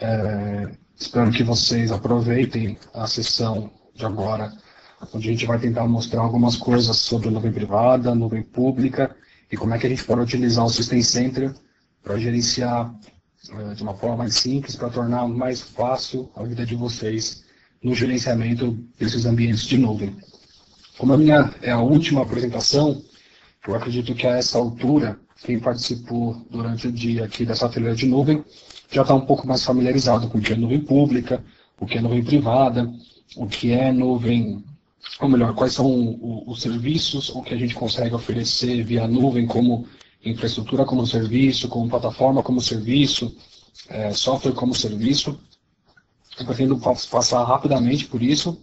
Espero que vocês aproveitem a sessão de agora, onde a gente vai tentar mostrar algumas coisas sobre nuvem privada, nuvem pública, e como é que a gente pode utilizar o System Center para gerenciar de uma forma mais simples, para tornar mais fácil a vida de vocês no gerenciamento desses ambientes de nuvem. Como a minha é a última apresentação, eu acredito que a essa altura, quem participou durante o dia aqui dessa fileira de nuvem, já está um pouco mais familiarizado com o que é nuvem pública, o que é nuvem privada, o que é nuvem, ou melhor, quais são os serviços, o que a gente consegue oferecer via nuvem como infraestrutura como serviço, como plataforma como serviço, software como serviço. Eu pretendo passar rapidamente por isso.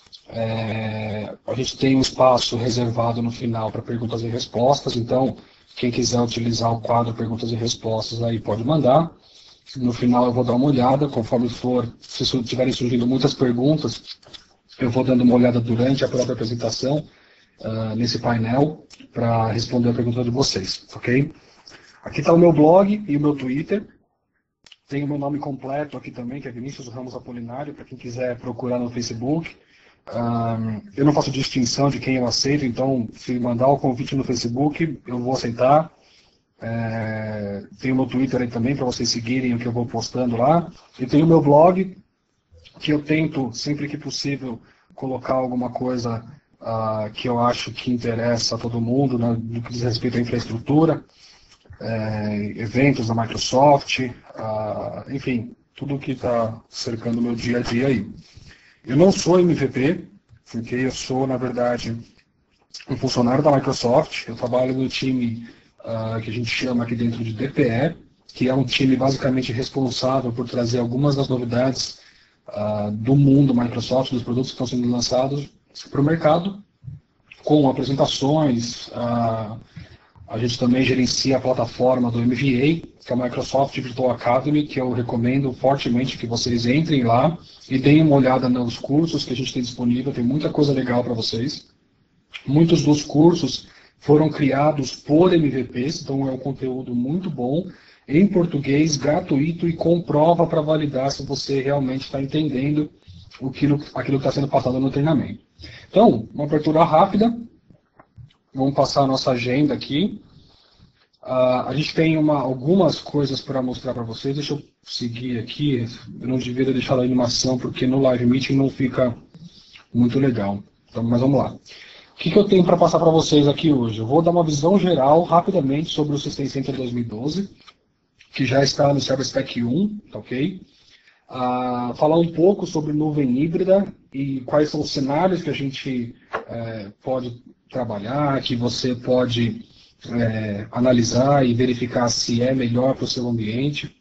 A gente tem um espaço reservado no final para perguntas e respostas, então quem quiser utilizar o quadro perguntas e respostas aí pode mandar. No final eu vou dar uma olhada, conforme for, se estiverem surgindo muitas perguntas, eu vou dando uma olhada durante a própria apresentação, nesse painel, para responder a pergunta de vocês, ok? Aqui está o meu blog e o meu Twitter. Tem o meu nome completo aqui também, que é Vinícius Ramos Apolinário, para quem quiser procurar no Facebook. Eu não faço distinção de quem eu aceito, então se mandar o convite no Facebook, eu vou aceitar. Tem o meu Twitter aí também, para vocês seguirem o que eu vou postando lá. E tem o meu blog, que eu tento, sempre que possível, colocar alguma coisa que eu acho que interessa a todo mundo, né, no que diz respeito à infraestrutura, eventos da Microsoft, enfim, tudo que está cercando o meu dia a dia aí. Eu não sou MVP, porque eu sou, na verdade, um funcionário da Microsoft. Eu trabalho no time que a gente chama aqui dentro de DPE, que é um time basicamente responsável por trazer algumas das novidades do mundo Microsoft, dos produtos que estão sendo lançados para o mercado, com apresentações. A gente também gerencia a plataforma do MVA, que é a Microsoft Virtual Academy, que eu recomendo fortemente que vocês entrem lá e deem uma olhada nos cursos que a gente tem disponível. Tem muita coisa legal para vocês. Muitos dos cursos foram criados por MVPs, então é um conteúdo muito bom, em português, gratuito e com prova para validar se você realmente está entendendo aquilo que está sendo passado no treinamento. Então, uma abertura rápida. Vamos passar a nossa agenda aqui. A gente tem algumas coisas para mostrar para vocês. Deixa eu seguir aqui. Eu não devia deixar a animação, porque no Live Meeting não fica muito legal. Então, mas vamos lá. O que eu tenho para passar para vocês aqui hoje? Eu vou dar uma visão geral, rapidamente, sobre o System Center 2012, que já está no Server Spec 1, tá ok? Falar um pouco sobre nuvem híbrida e quais são os cenários que a gente pode trabalhar, que você pode analisar e verificar se é melhor para o seu ambiente.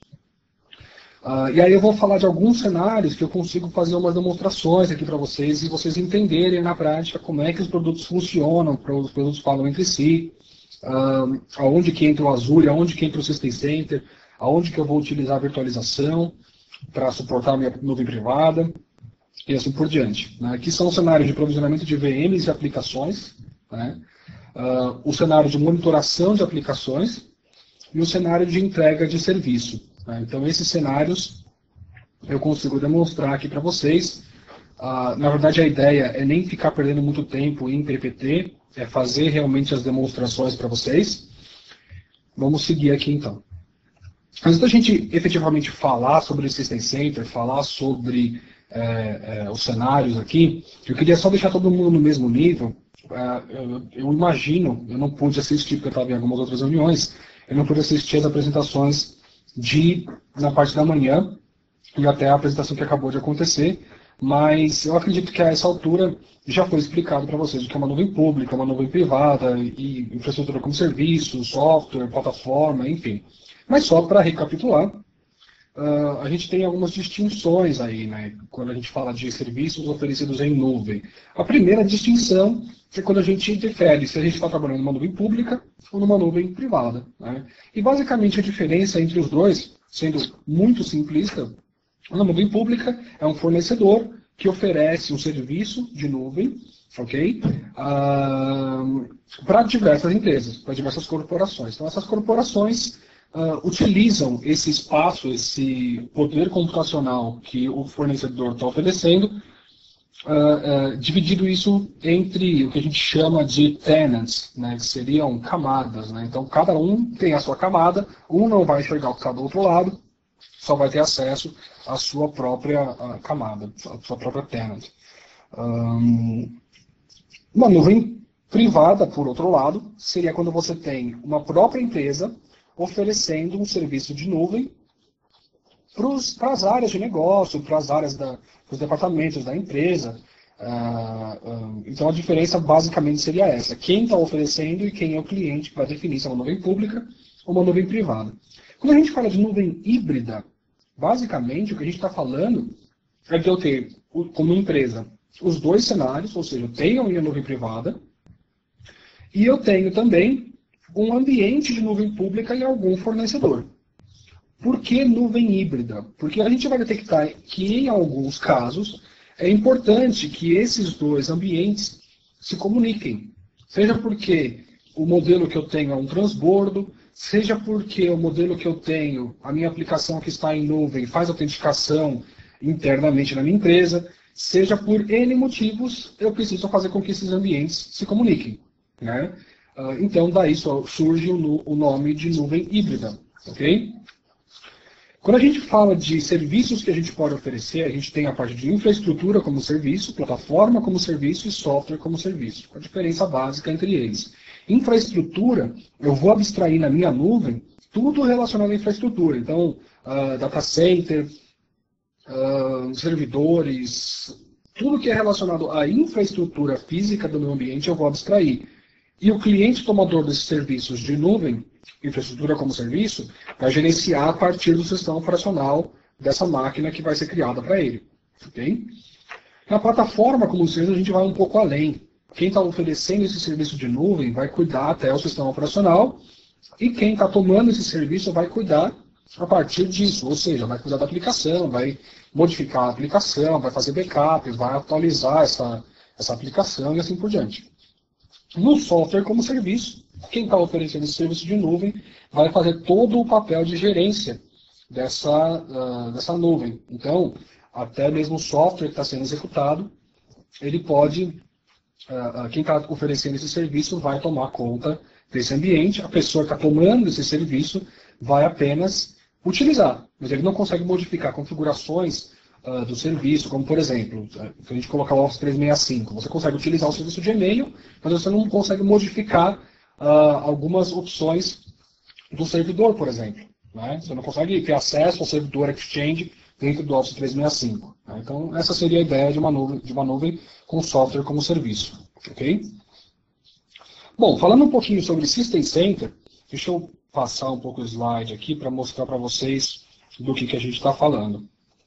E aí eu vou falar de alguns cenários que eu consigo fazer umas demonstrações aqui para vocês e vocês entenderem na prática como é que os produtos funcionam, os produtos falam entre si, aonde que entra o Azure, aonde que entra o System Center, aonde que eu vou utilizar a virtualização para suportar a minha nuvem privada e assim por diante. Né? Aqui são os cenários de provisionamento de VMs e aplicações, né? O cenário de monitoração de aplicações e o cenário de entrega de serviço. Né? Então, esses cenários eu consigo demonstrar aqui para vocês. Na verdade, a ideia é nem ficar perdendo muito tempo em PPT, é fazer realmente as demonstrações para vocês. Vamos seguir aqui, então. Antes da gente efetivamente falar sobre o System Center, falar sobre os cenários aqui, eu queria só deixar todo mundo no mesmo nível. Eu imagino, eu não pude assistir porque eu estava em algumas outras reuniões, eu não pude assistir as apresentações na parte da manhã e até a apresentação que acabou de acontecer, mas eu acredito que a essa altura já foi explicado para vocês o que é uma nuvem pública, uma nuvem privada, e infraestrutura como serviço, software, plataforma, enfim. Mas só para recapitular, a gente tem algumas distinções aí, né, quando a gente fala de serviços oferecidos em nuvem. A primeira distinção é quando a gente difere se a gente está trabalhando numa nuvem pública ou numa nuvem privada. Né? E basicamente a diferença entre os dois, sendo muito simplista, uma nuvem pública é um fornecedor que oferece um serviço de nuvem, ok? Para diversas empresas, para diversas corporações. Então essas corporações utilizam esse espaço, esse poder computacional que o fornecedor está oferecendo, dividido isso entre o que a gente chama de tenants, né, que seriam camadas. Né? Então, cada um tem a sua camada, um não vai enxergar o que está do outro lado, só vai ter acesso à sua própria camada, à sua própria tenant. Uma nuvem privada, por outro lado, seria quando você tem uma própria empresa oferecendo um serviço de nuvem para as áreas de negócio, para as áreas dos departamentos da empresa. Então a diferença basicamente seria essa: quem está oferecendo e quem é o cliente, que vai definir se é uma nuvem pública ou uma nuvem privada. Quando a gente fala de nuvem híbrida, basicamente o que a gente está falando é de eu ter, como empresa, os dois cenários, ou seja, eu tenho a minha nuvem privada e eu tenho também um ambiente de nuvem pública em algum fornecedor. Por que nuvem híbrida? Porque a gente vai detectar que, em alguns casos, é importante que esses dois ambientes se comuniquem. Seja porque o modelo que eu tenho é um transbordo, seja porque o modelo que eu tenho, a minha aplicação que está em nuvem, faz autenticação internamente na minha empresa, seja por N motivos, eu preciso fazer com que esses ambientes se comuniquem. Né? Então, daí surge o nome de nuvem híbrida. Ok? Quando a gente fala de serviços que a gente pode oferecer, a gente tem a parte de infraestrutura como serviço, plataforma como serviço e software como serviço. A diferença básica entre eles. Infraestrutura, eu vou abstrair na minha nuvem tudo relacionado à infraestrutura. Então, data center, servidores, tudo que é relacionado à infraestrutura física do meu ambiente eu vou abstrair. E o cliente tomador desses serviços de nuvem, infraestrutura como serviço, vai gerenciar a partir do sistema operacional dessa máquina que vai ser criada para ele. Okay? Na plataforma como serviço, a gente vai um pouco além. Quem está oferecendo esse serviço de nuvem vai cuidar até o sistema operacional, e quem está tomando esse serviço vai cuidar a partir disso, ou seja, vai cuidar da aplicação, vai modificar a aplicação, vai fazer backup, vai atualizar essa aplicação e assim por diante. No software como serviço, quem está oferecendo esse serviço de nuvem vai fazer todo o papel de gerência dessa nuvem. Então, até mesmo o software que está sendo executado, ele pode, quem está oferecendo esse serviço vai tomar conta desse ambiente, a pessoa que está tomando esse serviço vai apenas utilizar, mas ele não consegue modificar configurações do serviço, como por exemplo, se a gente colocar o Office 365, você consegue utilizar o serviço de e-mail, mas você não consegue modificar algumas opções do servidor, por exemplo. Né? Você não consegue ter acesso ao servidor Exchange dentro do Office 365. Né? Então, essa seria a ideia de uma nuvem com software como serviço. Okay? Bom, falando um pouquinho sobre System Center, deixa eu passar um pouco o slide aqui para mostrar para vocês do que a gente está falando.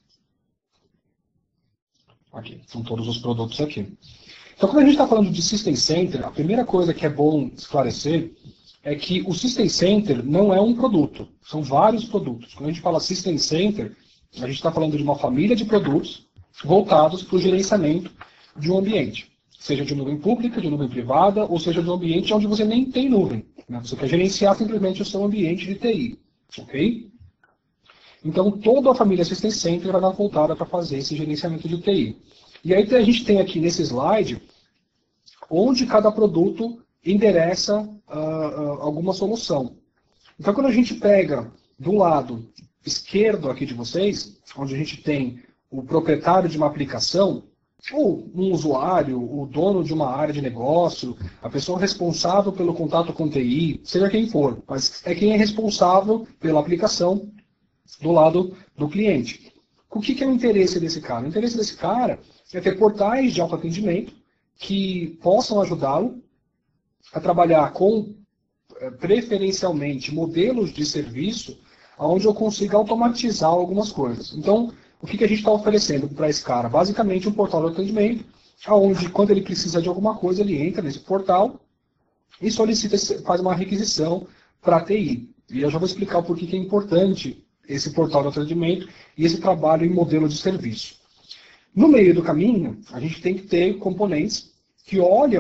Aqui, são todos os produtos aqui. Então, quando a gente está falando de System Center, a primeira coisa que é bom esclarecer é que o System Center não é um produto, são vários produtos. Quando a gente fala System Center, a gente está falando de uma família de produtos voltados para o gerenciamento de um ambiente. Seja de nuvem pública, de nuvem privada, ou seja de um ambiente onde você nem tem nuvem. Né? Você quer gerenciar simplesmente o seu ambiente de TI. Ok? Então, toda a família System Center vai estar voltada para fazer esse gerenciamento de TI. E aí a gente tem aqui nesse slide onde cada produto endereça alguma solução. Então, quando a gente pega do lado esquerdo aqui de vocês, onde a gente tem o proprietário de uma aplicação, ou um usuário, o dono de uma área de negócio, a pessoa responsável pelo contato com TI, seja quem for, mas é quem é responsável pela aplicação do lado do cliente. O que é o interesse desse cara? O interesse desse cara é ter portais de autoatendimento que possam ajudá-lo a trabalhar com, preferencialmente, modelos de serviço onde eu consiga automatizar algumas coisas. Então, o que a gente está oferecendo para esse cara? Basicamente, um portal de atendimento, onde, quando ele precisa de alguma coisa, ele entra nesse portal e solicita, faz uma requisição para a TI. E eu já vou explicar o porquê que é importante esse portal de atendimento e esse trabalho em modelo de serviço. No meio do caminho, a gente tem que ter componentes que olham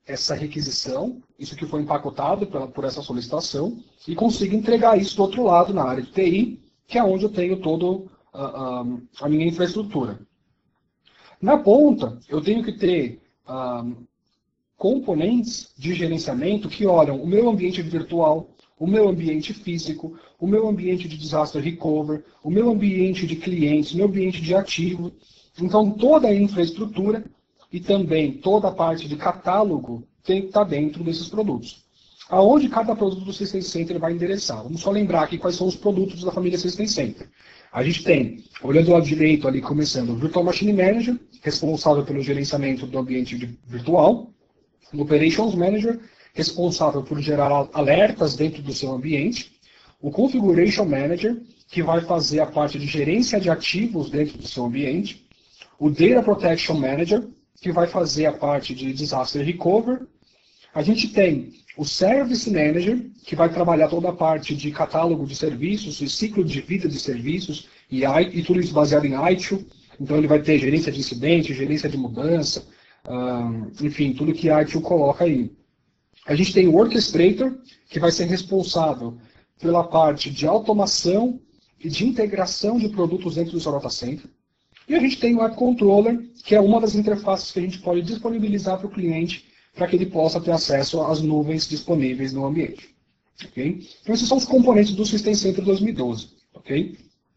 essa requisição, isso que foi empacotado por essa solicitação, e consiga entregar isso do outro lado, na área de TI, que é onde eu tenho toda a minha infraestrutura. Na ponta, eu tenho que ter componentes de gerenciamento que olham o meu ambiente virtual, o meu ambiente físico, o meu ambiente de disaster recovery, o meu ambiente de clientes, o meu ambiente de ativo. Então, toda a infraestrutura e também toda a parte de catálogo tem que estar dentro desses produtos. Aonde cada produto do System Center vai endereçar? Vamos só lembrar aqui quais são os produtos da família System Center. A gente tem, olhando do lado direito ali, começando o Virtual Machine Manager, responsável pelo gerenciamento do ambiente virtual. O Operations Manager, responsável por gerar alertas dentro do seu ambiente. O Configuration Manager, que vai fazer a parte de gerência de ativos dentro do seu ambiente. O Data Protection Manager, que vai fazer a parte de Disaster Recovery. A gente tem o Service Manager, que vai trabalhar toda a parte de catálogo de serviços e ciclo de vida de serviços, e tudo isso baseado em ITIL. Então ele vai ter gerência de incidente, gerência de mudança, enfim, tudo que a ITIL coloca aí. A gente tem o Orchestrator, que vai ser responsável pela parte de automação e de integração de produtos dentro do seu data center. E a gente tem o App Controller, que é uma das interfaces que a gente pode disponibilizar para o cliente para que ele possa ter acesso às nuvens disponíveis no ambiente. Okay? Então esses são os componentes do System Center 2012. Okay?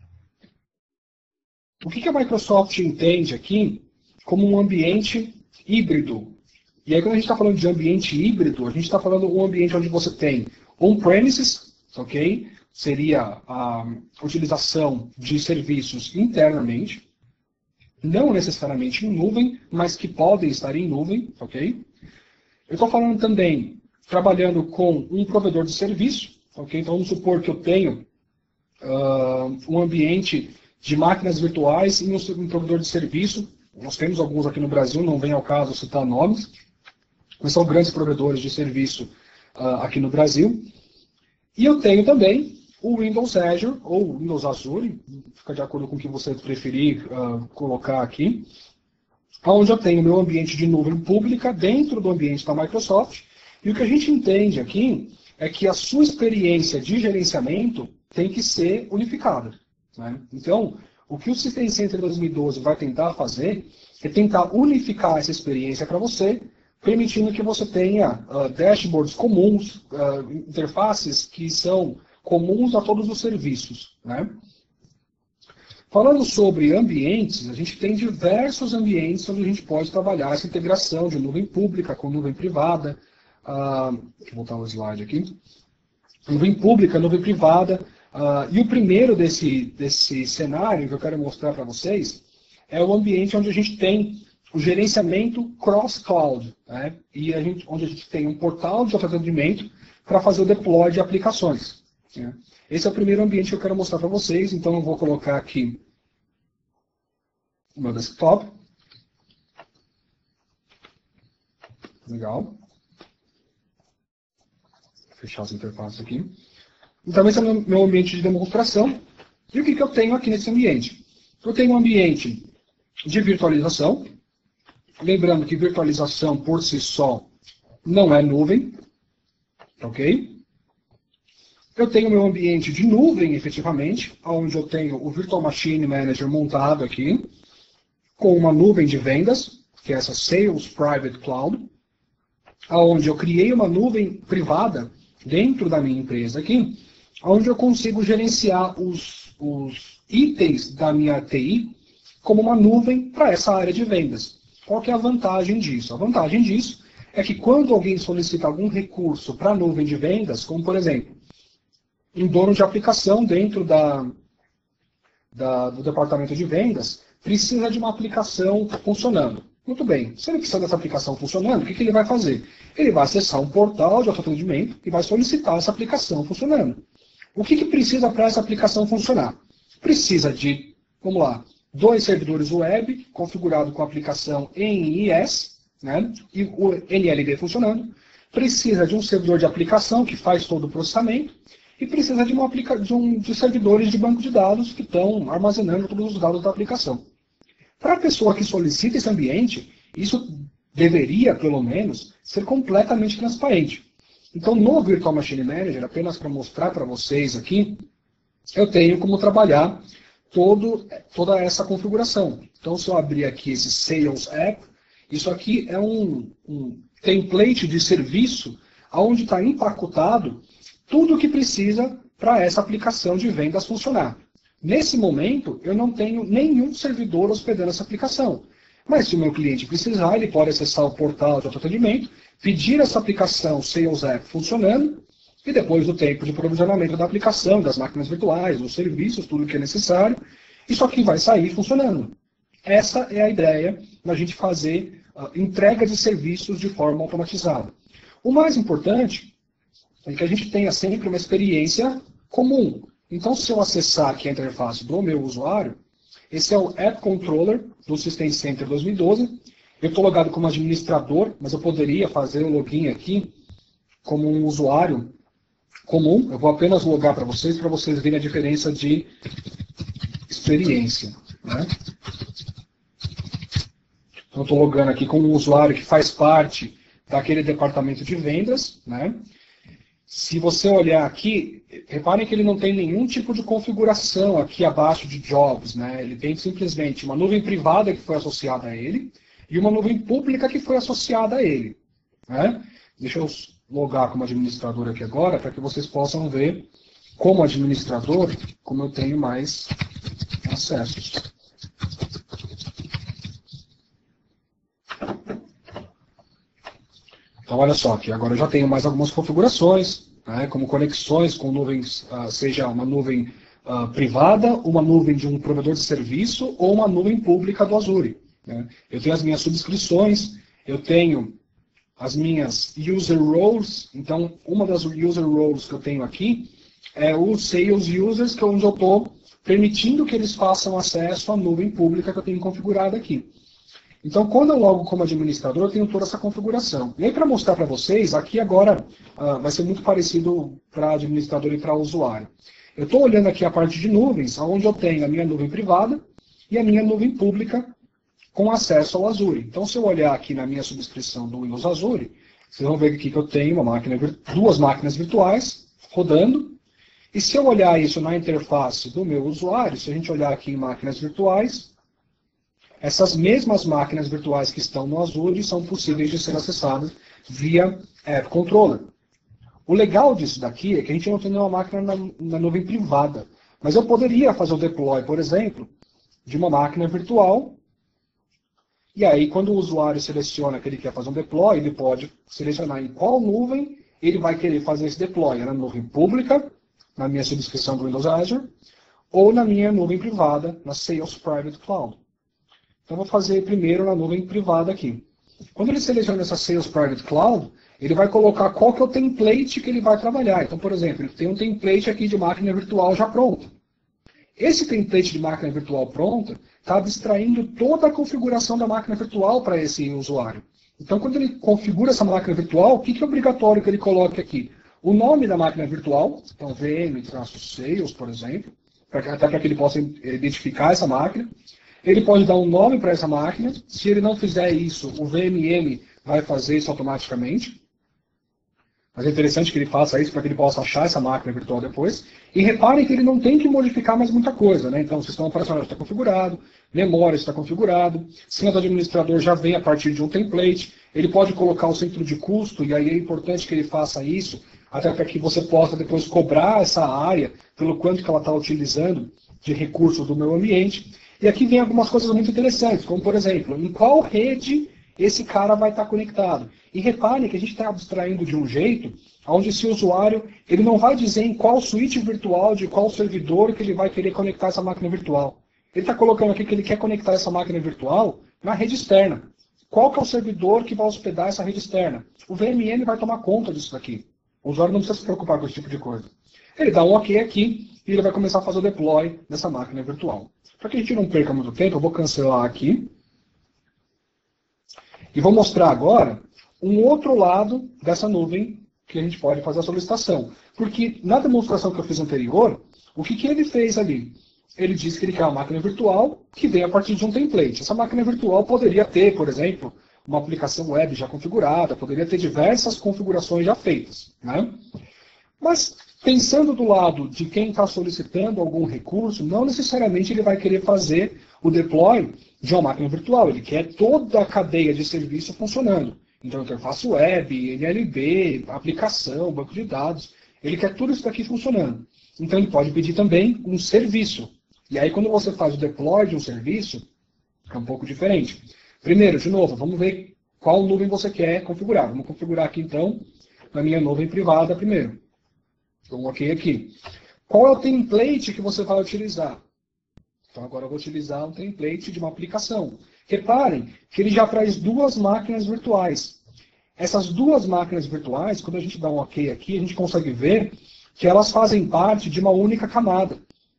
O que a Microsoft entende aqui como um ambiente híbrido? E aí quando a gente está falando de ambiente híbrido, a gente está falando de um ambiente onde você tem on-premises, okay? Seria a utilização de serviços internamente, não necessariamente em nuvem, mas que podem estar em nuvem, ok? Eu estou falando também, trabalhando com um provedor de serviço, ok? Então vamos supor que eu tenho um ambiente de máquinas virtuais e um provedor de serviço. Nós temos alguns aqui no Brasil, não vem ao caso citar nomes, mas são grandes provedores de serviço aqui no Brasil. E eu tenho também o Windows Azure, ou Windows Azure, fica de acordo com o que você preferir colocar aqui, onde eu tenho meu ambiente de nuvem pública dentro do ambiente da Microsoft. E o que a gente entende aqui é que a sua experiência de gerenciamento tem que ser unificada. Né? Então, o que o System Center 2012 vai tentar fazer é tentar unificar essa experiência para você, permitindo que você tenha dashboards comuns, interfaces que são comuns a todos os serviços. Né? Falando sobre ambientes, a gente tem diversos ambientes onde a gente pode trabalhar essa integração de nuvem pública com nuvem privada. Deixa eu voltar o slide aqui. Nuvem pública, nuvem privada. E o primeiro desse cenário que eu quero mostrar para vocês é o ambiente onde a gente tem o gerenciamento cross-cloud, né? E onde a gente tem um portal de atendimento para fazer o deploy de aplicações. Né? Esse é o primeiro ambiente que eu quero mostrar para vocês, então eu vou colocar aqui o meu desktop. Legal. Vou fechar as interfaces aqui. Então esse é o meu ambiente de demonstração. E o que eu tenho aqui nesse ambiente? Eu tenho um ambiente de virtualização. Lembrando que virtualização por si só não é nuvem. Ok? Eu tenho meu ambiente de nuvem, efetivamente, onde eu tenho o Virtual Machine Manager montado aqui, com uma nuvem de vendas, que é essa Sales Private Cloud, onde eu criei uma nuvem privada dentro da minha empresa aqui, onde eu consigo gerenciar os itens da minha TI como uma nuvem para essa área de vendas. Qual que é a vantagem disso? A vantagem disso é que quando alguém solicita algum recurso para a nuvem de vendas, como por exemplo, um dono de aplicação dentro do departamento de vendas, precisa de uma aplicação funcionando. Muito bem, se ele precisa dessa aplicação funcionando, o que ele vai fazer? Ele vai acessar um portal de autoatendimento e vai solicitar essa aplicação funcionando. O que precisa para essa aplicação funcionar? Precisa de, vamos lá, 2 servidores web configurados com a aplicação em IIS, né, e o NLD funcionando. Precisa de um servidor de aplicação que faz todo o processamento. E precisa de servidores de banco de dados que estão armazenando todos os dados da aplicação. Para a pessoa que solicita esse ambiente, isso deveria, pelo menos, ser completamente transparente. Então, no Virtual Machine Manager, apenas para mostrar para vocês aqui, eu tenho como trabalhar toda essa configuração. Então, se eu abrir aqui esse Sales App, isso aqui é um template de serviço onde está empacotado tudo o que precisa para essa aplicação de vendas funcionar. Nesse momento, eu não tenho nenhum servidor hospedando essa aplicação. Mas se o meu cliente precisar, ele pode acessar o portal de autoatendimento, pedir essa aplicação Sales App funcionando, e depois do tempo de provisionamento da aplicação, das máquinas virtuais, dos serviços, tudo o que é necessário, isso aqui vai sair funcionando. Essa é a ideia da gente fazer entrega de serviços de forma automatizada. O mais importante é que a gente tenha sempre uma experiência comum. Então, se eu acessar aqui a interface do meu usuário, esse é o App Controller do System Center 2012. Eu estou logado como administrador, mas eu poderia fazer o login aqui como um usuário comum. Eu vou apenas logar para vocês verem a diferença de experiência. Né? Então, estou logando aqui como um usuário que faz parte daquele departamento de vendas. Né? Se você olhar aqui, reparem que ele não tem nenhum tipo de configuração aqui abaixo de jobs. Né? Ele tem simplesmente uma nuvem privada que foi associada a ele e uma nuvem pública que foi associada a ele. Né? Deixa eu logar como administrador aqui agora, para que vocês possam ver, como administrador, como eu tenho mais acessos. Então, olha só, aqui agora eu já tenho mais algumas configurações, né, como conexões com nuvens, seja uma nuvem privada, uma nuvem de um provedor de serviço ou uma nuvem pública do Azure. Né. Eu tenho as minhas subscrições, eu tenho as minhas user roles. Então, uma das user roles que eu tenho aqui é o Sales Users, que é onde eu estou permitindo que eles façam acesso à nuvem pública que eu tenho configurada aqui. Então, quando eu logo como administrador, eu tenho toda essa configuração. E aí, para mostrar para vocês, aqui agora vai ser muito parecido para administrador e para usuário. Eu estou olhando aqui a parte de nuvens, onde eu tenho a minha nuvem privada e a minha nuvem pública com acesso ao Azure. Então, se eu olhar aqui na minha subscrição do Windows Azure, vocês vão ver aqui que eu tenho duas máquinas virtuais rodando. E se eu olhar isso na interface do meu usuário, se a gente olhar aqui em máquinas virtuais, essas mesmas máquinas virtuais que estão no Azure são possíveis de ser acessadas via App Controller. O legal disso daqui é que a gente não tem nenhuma máquina na nuvem privada. Mas eu poderia fazer o deploy, por exemplo, de uma máquina virtual. E aí, quando o usuário seleciona que ele quer fazer um deploy, ele pode selecionar em qual nuvem ele vai querer fazer esse deploy. Na nuvem pública, na minha subscrição do Windows Azure, ou na minha nuvem privada, na Sales Private Cloud. Então, vou fazer primeiro na nuvem privada aqui. Quando ele seleciona essa Sales Private Cloud, ele vai colocar qual que é o template que ele vai trabalhar. Então, por exemplo, ele tem um template aqui de máquina virtual já pronta. Esse template de máquina virtual pronta está abstraindo toda a configuração da máquina virtual para esse usuário. Então, quando ele configura essa máquina virtual, o que é obrigatório que ele coloque aqui? O nome da máquina virtual, então VM-Sales, por exemplo, até para que ele possa identificar essa máquina. Ele pode dar um nome para essa máquina. Se ele não fizer isso, o VMM vai fazer isso automaticamente. Mas é interessante que ele faça isso para que ele possa achar essa máquina virtual depois. E reparem que ele não tem que modificar mais muita coisa. Né? Então, o sistema operacional está configurado, memória está configurado, senha do administrador já vem a partir de um template. Ele pode colocar o centro de custo, e aí é importante que ele faça isso, até para que você possa depois cobrar essa área pelo quanto que ela está utilizando de recursos do meu ambiente. E aqui vem algumas coisas muito interessantes, como por exemplo, em qual rede esse cara vai estar conectado. E reparem que a gente está abstraindo de um jeito onde esse usuário ele não vai dizer em qual suíte virtual, de qual servidor que ele vai querer conectar essa máquina virtual. Ele está colocando aqui que ele quer conectar essa máquina virtual na rede externa. Qual que é o servidor que vai hospedar essa rede externa? O VMM vai tomar conta disso daqui. O usuário não precisa se preocupar com esse tipo de coisa. Ele dá um OK aqui e ele vai começar a fazer o deploy dessa máquina virtual. Para que a gente não perca muito tempo, eu vou cancelar aqui. E vou mostrar agora um outro lado dessa nuvem que a gente pode fazer a solicitação. Porque na demonstração que eu fiz anterior, o que ele fez ali? Ele disse que ele quer uma máquina virtual que vem a partir de um template. Essa máquina virtual poderia ter, por exemplo, uma aplicação web já configurada, poderia ter diversas configurações já feitas, né? Mas, pensando do lado de quem está solicitando algum recurso, não necessariamente ele vai querer fazer o deploy de uma máquina virtual, ele quer toda a cadeia de serviço funcionando. Então, interface web, NLB, aplicação, banco de dados, ele quer tudo isso daqui funcionando. Então, ele pode pedir também um serviço. E aí, quando você faz o deploy de um serviço, é um pouco diferente. Primeiro, de novo, vamos ver qual nuvem você quer configurar. Vamos configurar aqui, então, na minha nuvem privada primeiro. Então, ok aqui. Qual é o template que você vai utilizar? Então, agora eu vou utilizar um template de uma aplicação. Reparem que ele já traz duas máquinas virtuais. Essas duas máquinas virtuais, quando a gente dá um ok aqui, a gente consegue ver que elas fazem parte de uma única camada.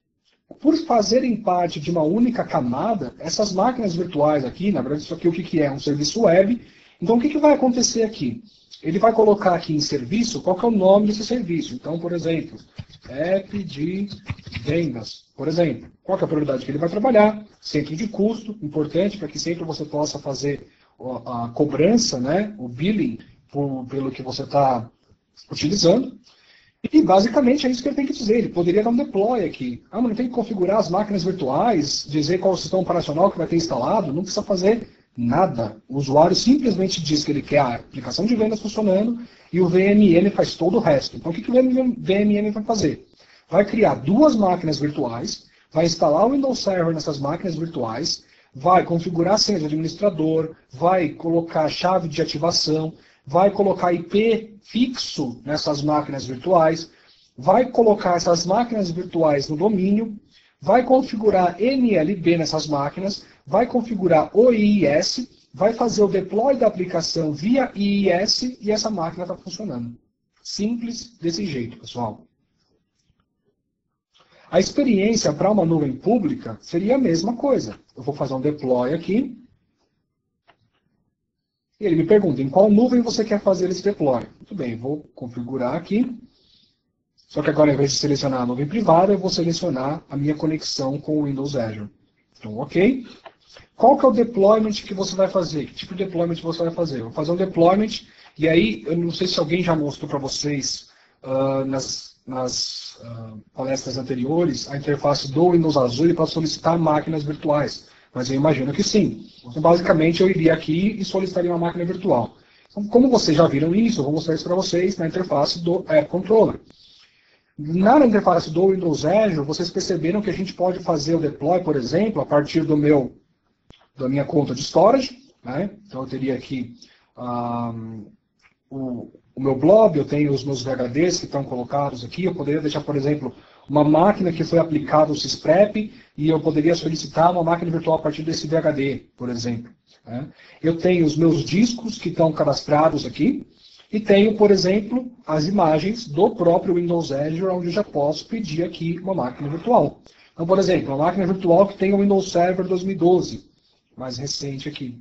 Por fazerem parte de uma única camada, essas máquinas virtuais aqui, na verdade isso aqui o que é? Um serviço web. Então o que vai acontecer aqui? Ele vai colocar aqui em serviço, qual que é o nome desse serviço? Então, por exemplo, app de vendas, por exemplo. Qual que é a prioridade que ele vai trabalhar? Centro de custo, importante para que sempre você possa fazer a cobrança, né, o billing pelo que você está utilizando. E basicamente é isso que ele tem que dizer. Ele poderia dar um deploy aqui. Ah, mas não tem que configurar as máquinas virtuais, dizer qual o sistema operacional que vai ter instalado, não precisa fazer nada. O usuário simplesmente diz que ele quer a aplicação de vendas funcionando e o VMM faz todo o resto. Então o que o VMM vai fazer? Vai criar duas máquinas virtuais, vai instalar o Windows Server nessas máquinas virtuais, vai configurar a senha de administrador, vai colocar chave de ativação, vai colocar IP fixo nessas máquinas virtuais, vai colocar essas máquinas virtuais no domínio, vai configurar NLB nessas máquinas, vai configurar o IIS, vai fazer o deploy da aplicação via IIS e essa máquina está funcionando. Simples desse jeito, pessoal. A experiência para uma nuvem pública seria a mesma coisa. Eu vou fazer um deploy aqui. E ele me pergunta, em qual nuvem você quer fazer esse deploy? Muito bem, vou configurar aqui. Só que agora, ao invés de selecionar a nuvem privada, eu vou selecionar a minha conexão com o Windows Azure. Então, ok. Qual que é o deployment que você vai fazer? Que tipo de deployment você vai fazer? Eu vou fazer um deployment, e aí, eu não sei se alguém já mostrou para vocês nas palestras anteriores, a interface do Windows Azure para solicitar máquinas virtuais. Mas eu imagino que sim. Então, basicamente, eu iria aqui e solicitaria uma máquina virtual. Então, como vocês já viram isso, eu vou mostrar isso para vocês na interface do App Controller. Na interface do Windows Azure, vocês perceberam que a gente pode fazer o deploy, por exemplo, a partir da minha conta de storage. Né? Então, eu teria aqui o meu blob, eu tenho os meus VHDs que estão colocados aqui. Eu poderia deixar, por exemplo, uma máquina que foi aplicado o sysprep e eu poderia solicitar uma máquina virtual a partir desse VHD, por exemplo. Né? Eu tenho os meus discos que estão cadastrados aqui e tenho, por exemplo, as imagens do próprio Windows Azure, onde eu já posso pedir aqui uma máquina virtual. Então, por exemplo, uma máquina virtual que tem o Windows Server 2012, mais recente aqui.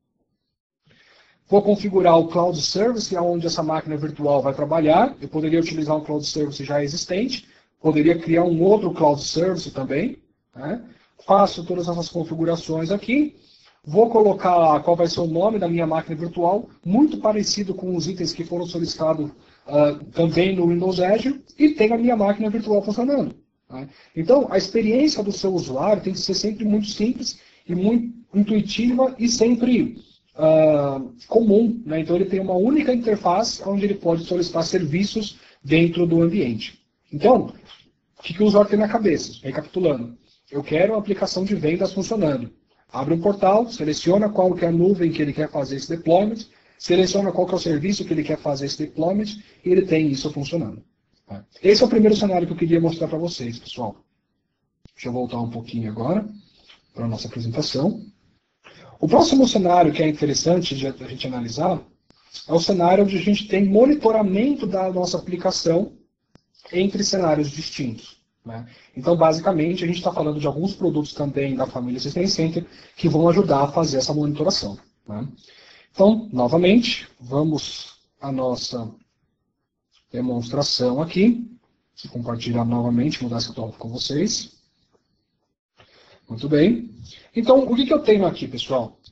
Vou configurar o Cloud Service, onde essa máquina virtual vai trabalhar. Eu poderia utilizar um Cloud Service já existente, poderia criar um outro Cloud Service também. Né? Faço todas essas configurações aqui. Vou colocar lá qual vai ser o nome da minha máquina virtual, muito parecido com os itens que foram solicitados também no Windows Azure, e tenho a minha máquina virtual funcionando. Né? Então, a experiência do seu usuário tem que ser sempre muito simples e muito intuitiva e sempre comum. Né? Então, ele tem uma única interface onde ele pode solicitar serviços dentro do ambiente. Então, o que o usuário tem na cabeça? Recapitulando. Eu quero uma aplicação de vendas funcionando. Abre um portal, seleciona qual que é a nuvem que ele quer fazer esse deployment, seleciona qual que é o serviço que ele quer fazer esse deployment, e ele tem isso funcionando. Esse é o primeiro cenário que eu queria mostrar para vocês, pessoal. Deixa eu voltar um pouquinho agora para a nossa apresentação. O próximo cenário que é interessante de a gente analisar é o cenário onde a gente tem monitoramento da nossa aplicação entre cenários distintos. Né? Então, basicamente, a gente está falando de alguns produtos também da família System Center que vão ajudar a fazer essa monitoração. Né? Então, novamente, vamos à nossa demonstração aqui. Vou compartilhar novamente, mudar esse tópico com vocês. Muito bem. Então, o que eu tenho aqui, pessoal?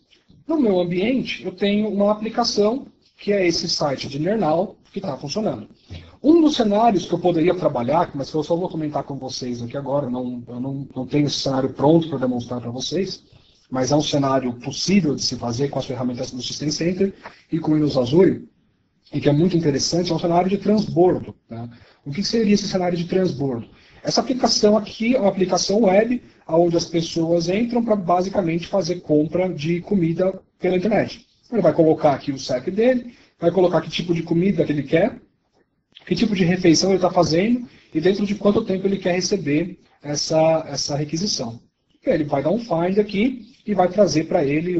No meu ambiente, eu tenho uma aplicação, que é esse site de Nernal, que está funcionando. Um dos cenários que eu poderia trabalhar, mas que eu só vou comentar com vocês aqui agora, eu não tenho esse cenário pronto para demonstrar para vocês, mas é um cenário possível de se fazer com as ferramentas do System Center e com o Windows Azure, e que é muito interessante, é um cenário de transbordo. Né? O que seria esse cenário de transbordo? Essa aplicação aqui é uma aplicação web, onde as pessoas entram para basicamente fazer compra de comida pela internet. Ele vai colocar aqui o CEP dele, vai colocar que tipo de comida que ele quer, que tipo de refeição ele está fazendo e dentro de quanto tempo ele quer receber essa requisição. E ele vai dar um find aqui e vai trazer para ele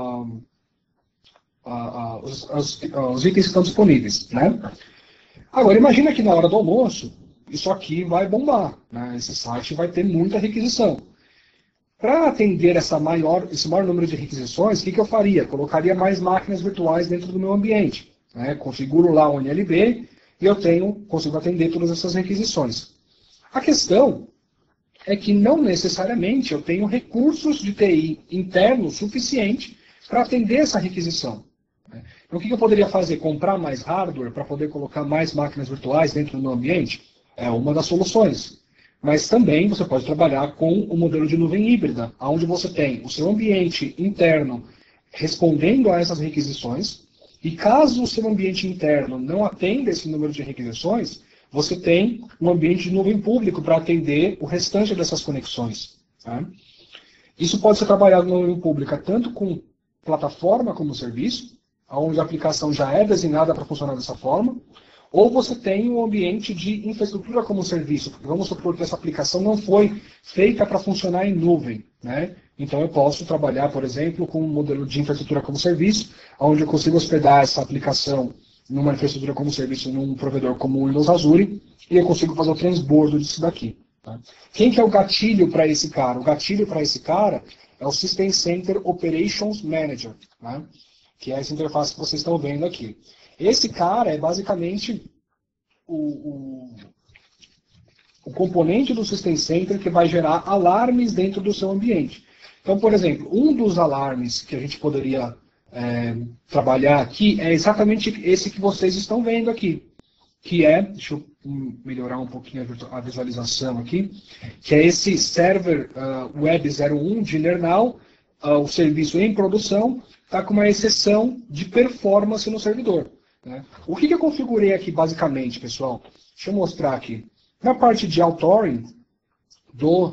os itens que estão disponíveis. Né? Agora, imagina que na hora do almoço, isso aqui vai bombar. Né? Esse site vai ter muita requisição. Para atender esse maior número de requisições, o que eu faria? Colocaria mais máquinas virtuais dentro do meu ambiente. Né? Configuro lá o NLB e eu consigo atender todas essas requisições. A questão é que não necessariamente eu tenho recursos de TI internos suficiente para atender essa requisição. Então, o que eu poderia fazer? Comprar mais hardware para poder colocar mais máquinas virtuais dentro do meu ambiente? É uma das soluções. Mas também você pode trabalhar com o modelo de nuvem híbrida, onde você tem o seu ambiente interno respondendo a essas requisições, e caso o seu ambiente interno não atenda esse número de requisições, você tem um ambiente de nuvem público para atender o restante dessas conexões. Tá? Isso pode ser trabalhado na nuvem pública tanto com plataforma como serviço, onde a aplicação já é desenhada para funcionar dessa forma, ou você tem um ambiente de infraestrutura como serviço. Vamos supor que essa aplicação não foi feita para funcionar em nuvem. Né? Então eu posso trabalhar, por exemplo, com um modelo de infraestrutura como serviço, onde eu consigo hospedar essa aplicação numa infraestrutura como serviço num provedor como o Windows Azure, e eu consigo fazer o transbordo disso daqui. Tá? Quem que é o gatilho para esse cara? O gatilho para esse cara é o System Center Operations Manager, né? Que é essa interface que vocês estão vendo aqui. Esse cara é basicamente o componente do System Center que vai gerar alarmes dentro do seu ambiente. Então, por exemplo, um dos alarmes que a gente poderia trabalhar aqui é exatamente esse que vocês estão vendo aqui, que é, deixa eu melhorar um pouquinho a visualização aqui, que é esse server Web 01 de Nernal, o serviço em produção, está com uma exceção de performance no servidor. Né? O que eu configurei aqui basicamente, pessoal? Deixa eu mostrar aqui. Na parte de authoring do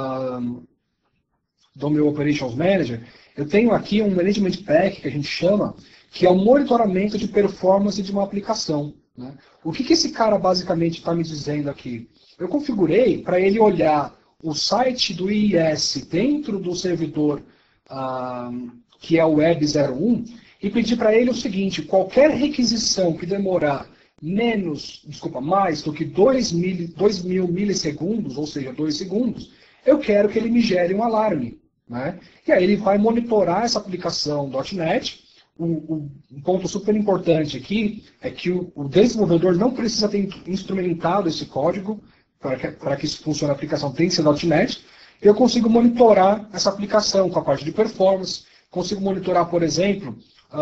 meu Operations Manager, eu tenho aqui um Management Pack, que a gente chama, que é o monitoramento de performance de uma aplicação. Né? O que esse cara basicamente está me dizendo aqui? Eu configurei para ele olhar o site do IIS dentro do servidor que é o Web 01 e pedir para ele o seguinte: qualquer requisição que demorar mais do que 2.000 milissegundos, ou seja, 2 segundos, eu quero que ele me gere um alarme. Né? E aí ele vai monitorar essa aplicação .NET. Um ponto super importante aqui é que o desenvolvedor não precisa ter instrumentado esse código para que isso funcione. A aplicação tem que ser .NET. Eu consigo monitorar essa aplicação com a parte de performance, consigo monitorar, por exemplo,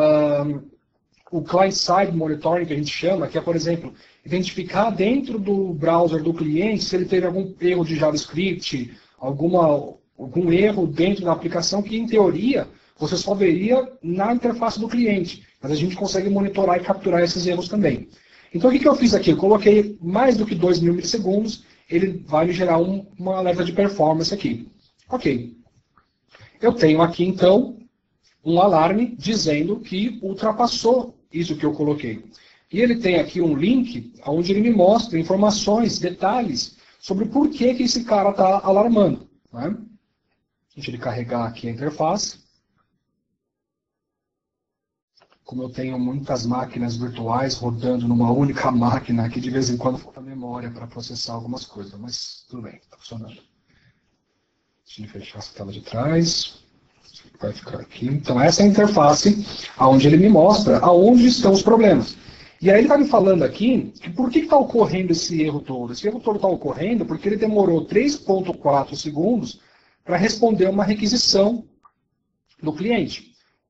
o client-side monitoring, que a gente chama, que é, por exemplo, identificar dentro do browser do cliente se ele teve algum erro de JavaScript, algum erro dentro da aplicação que, em teoria, você só veria na interface do cliente. Mas a gente consegue monitorar e capturar esses erros também. Então, o que eu fiz aqui? Eu coloquei mais do que 2.000 milissegundos, ele vai me gerar uma alerta de performance aqui. Ok. Eu tenho aqui, então, um alarme dizendo que ultrapassou isso que eu coloquei. E ele tem aqui um link onde ele me mostra informações, detalhes, sobre por que esse cara está alarmando. Né? Deixa ele carregar aqui a interface. Como eu tenho muitas máquinas virtuais rodando numa única máquina, que de vez em quando falta memória para processar algumas coisas, mas tudo bem, está funcionando. Deixa eu fechar essa tela de trás. Vai ficar aqui. Então essa é a interface onde ele me mostra aonde estão os problemas. E aí ele está me falando aqui que por que está ocorrendo esse erro todo? Esse erro todo está ocorrendo porque ele demorou 3,4 segundos para responder uma requisição do cliente.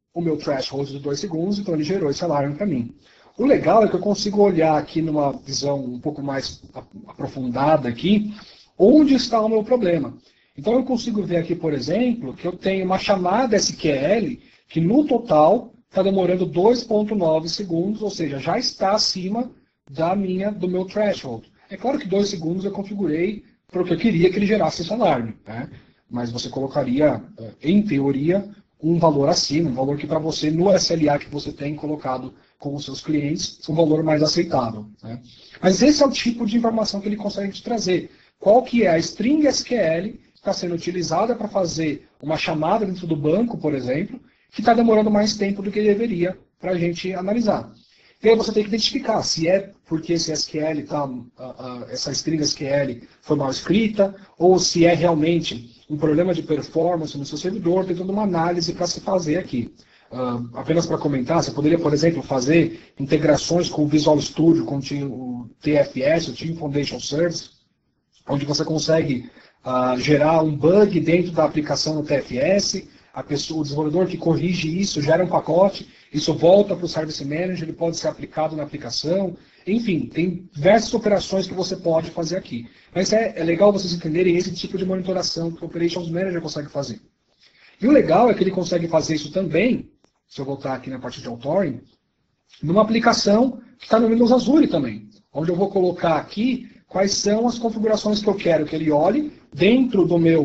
o meu threshold de 2 segundos, então ele gerou esse alarme para mim. O legal é que eu consigo olhar aqui numa visão um pouco mais aprofundada aqui, onde está o meu problema. Então eu consigo ver aqui, por exemplo, que eu tenho uma chamada SQL que no total está demorando 2,9 segundos, ou seja, já está acima do meu threshold. É claro que 2 segundos eu configurei para o que eu queria que ele gerasse esse alarme, né? Mas você colocaria, em teoria, um valor acima, um valor que para você, no SLA que você tem colocado com os seus clientes, um valor mais aceitável, né? Mas esse é o tipo de informação que ele consegue te trazer. Qual que é a string SQL que está sendo utilizada para fazer uma chamada dentro do banco, por exemplo, que está demorando mais tempo do que deveria para a gente analisar. E aí você tem que identificar se é porque esse SQL essa string SQL foi mal escrita, ou se é realmente um problema de performance no seu servidor, tem toda uma análise para se fazer aqui. Apenas para comentar, você poderia, por exemplo, fazer integrações com o Visual Studio, com o TFS, o Team Foundation Service, onde você consegue gerar um bug dentro da aplicação no TFS, o desenvolvedor que corrige isso, gera um pacote, isso volta para o Service Manager, ele pode ser aplicado na aplicação, enfim, tem diversas operações que você pode fazer aqui. Mas é legal vocês entenderem esse tipo de monitoração que o Operations Manager consegue fazer. E o legal é que ele consegue fazer isso também, se eu voltar aqui na parte de authoring, numa aplicação que está no Windows Azure também, onde eu vou colocar aqui quais são as configurações que eu quero que ele olhe dentro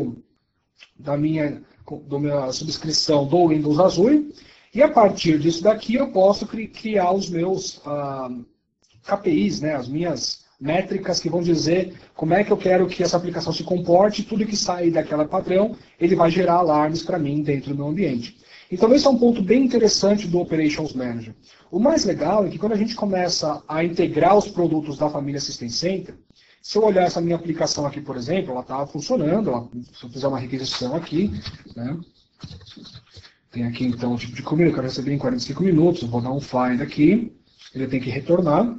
da minha subscrição do Windows Azure, e a partir disso daqui eu posso criar os meus KPIs, né, as minhas métricas que vão dizer como é que eu quero que essa aplicação se comporte, tudo que sair daquela padrão, ele vai gerar alarmes para mim dentro do meu ambiente. Então esse é um ponto bem interessante do Operations Manager. O mais legal é que quando a gente começa a integrar os produtos da família System Center, se eu olhar essa minha aplicação aqui, por exemplo, ela está funcionando, se eu fizer uma requisição aqui, né, tem aqui então o tipo de comida, eu quero receber em 45 minutos, eu vou dar um find aqui, ele tem que retornar.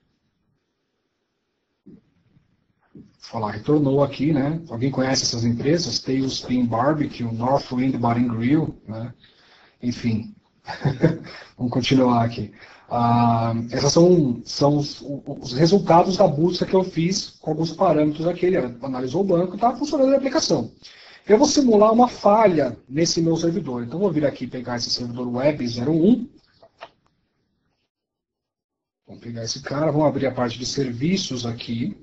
Falar, retornou aqui, né? Alguém conhece essas empresas? Tailspin Barbecue, Northwind Bar and Grill, né? Enfim, vamos continuar aqui. Essas são os resultados da busca que eu fiz com alguns parâmetros aqui. Ele analisou o banco e estava funcionando a aplicação. Eu vou simular uma falha nesse meu servidor. Então, vou vir aqui e pegar esse servidor web 01. Vamos pegar esse cara, vamos abrir a parte de serviços aqui.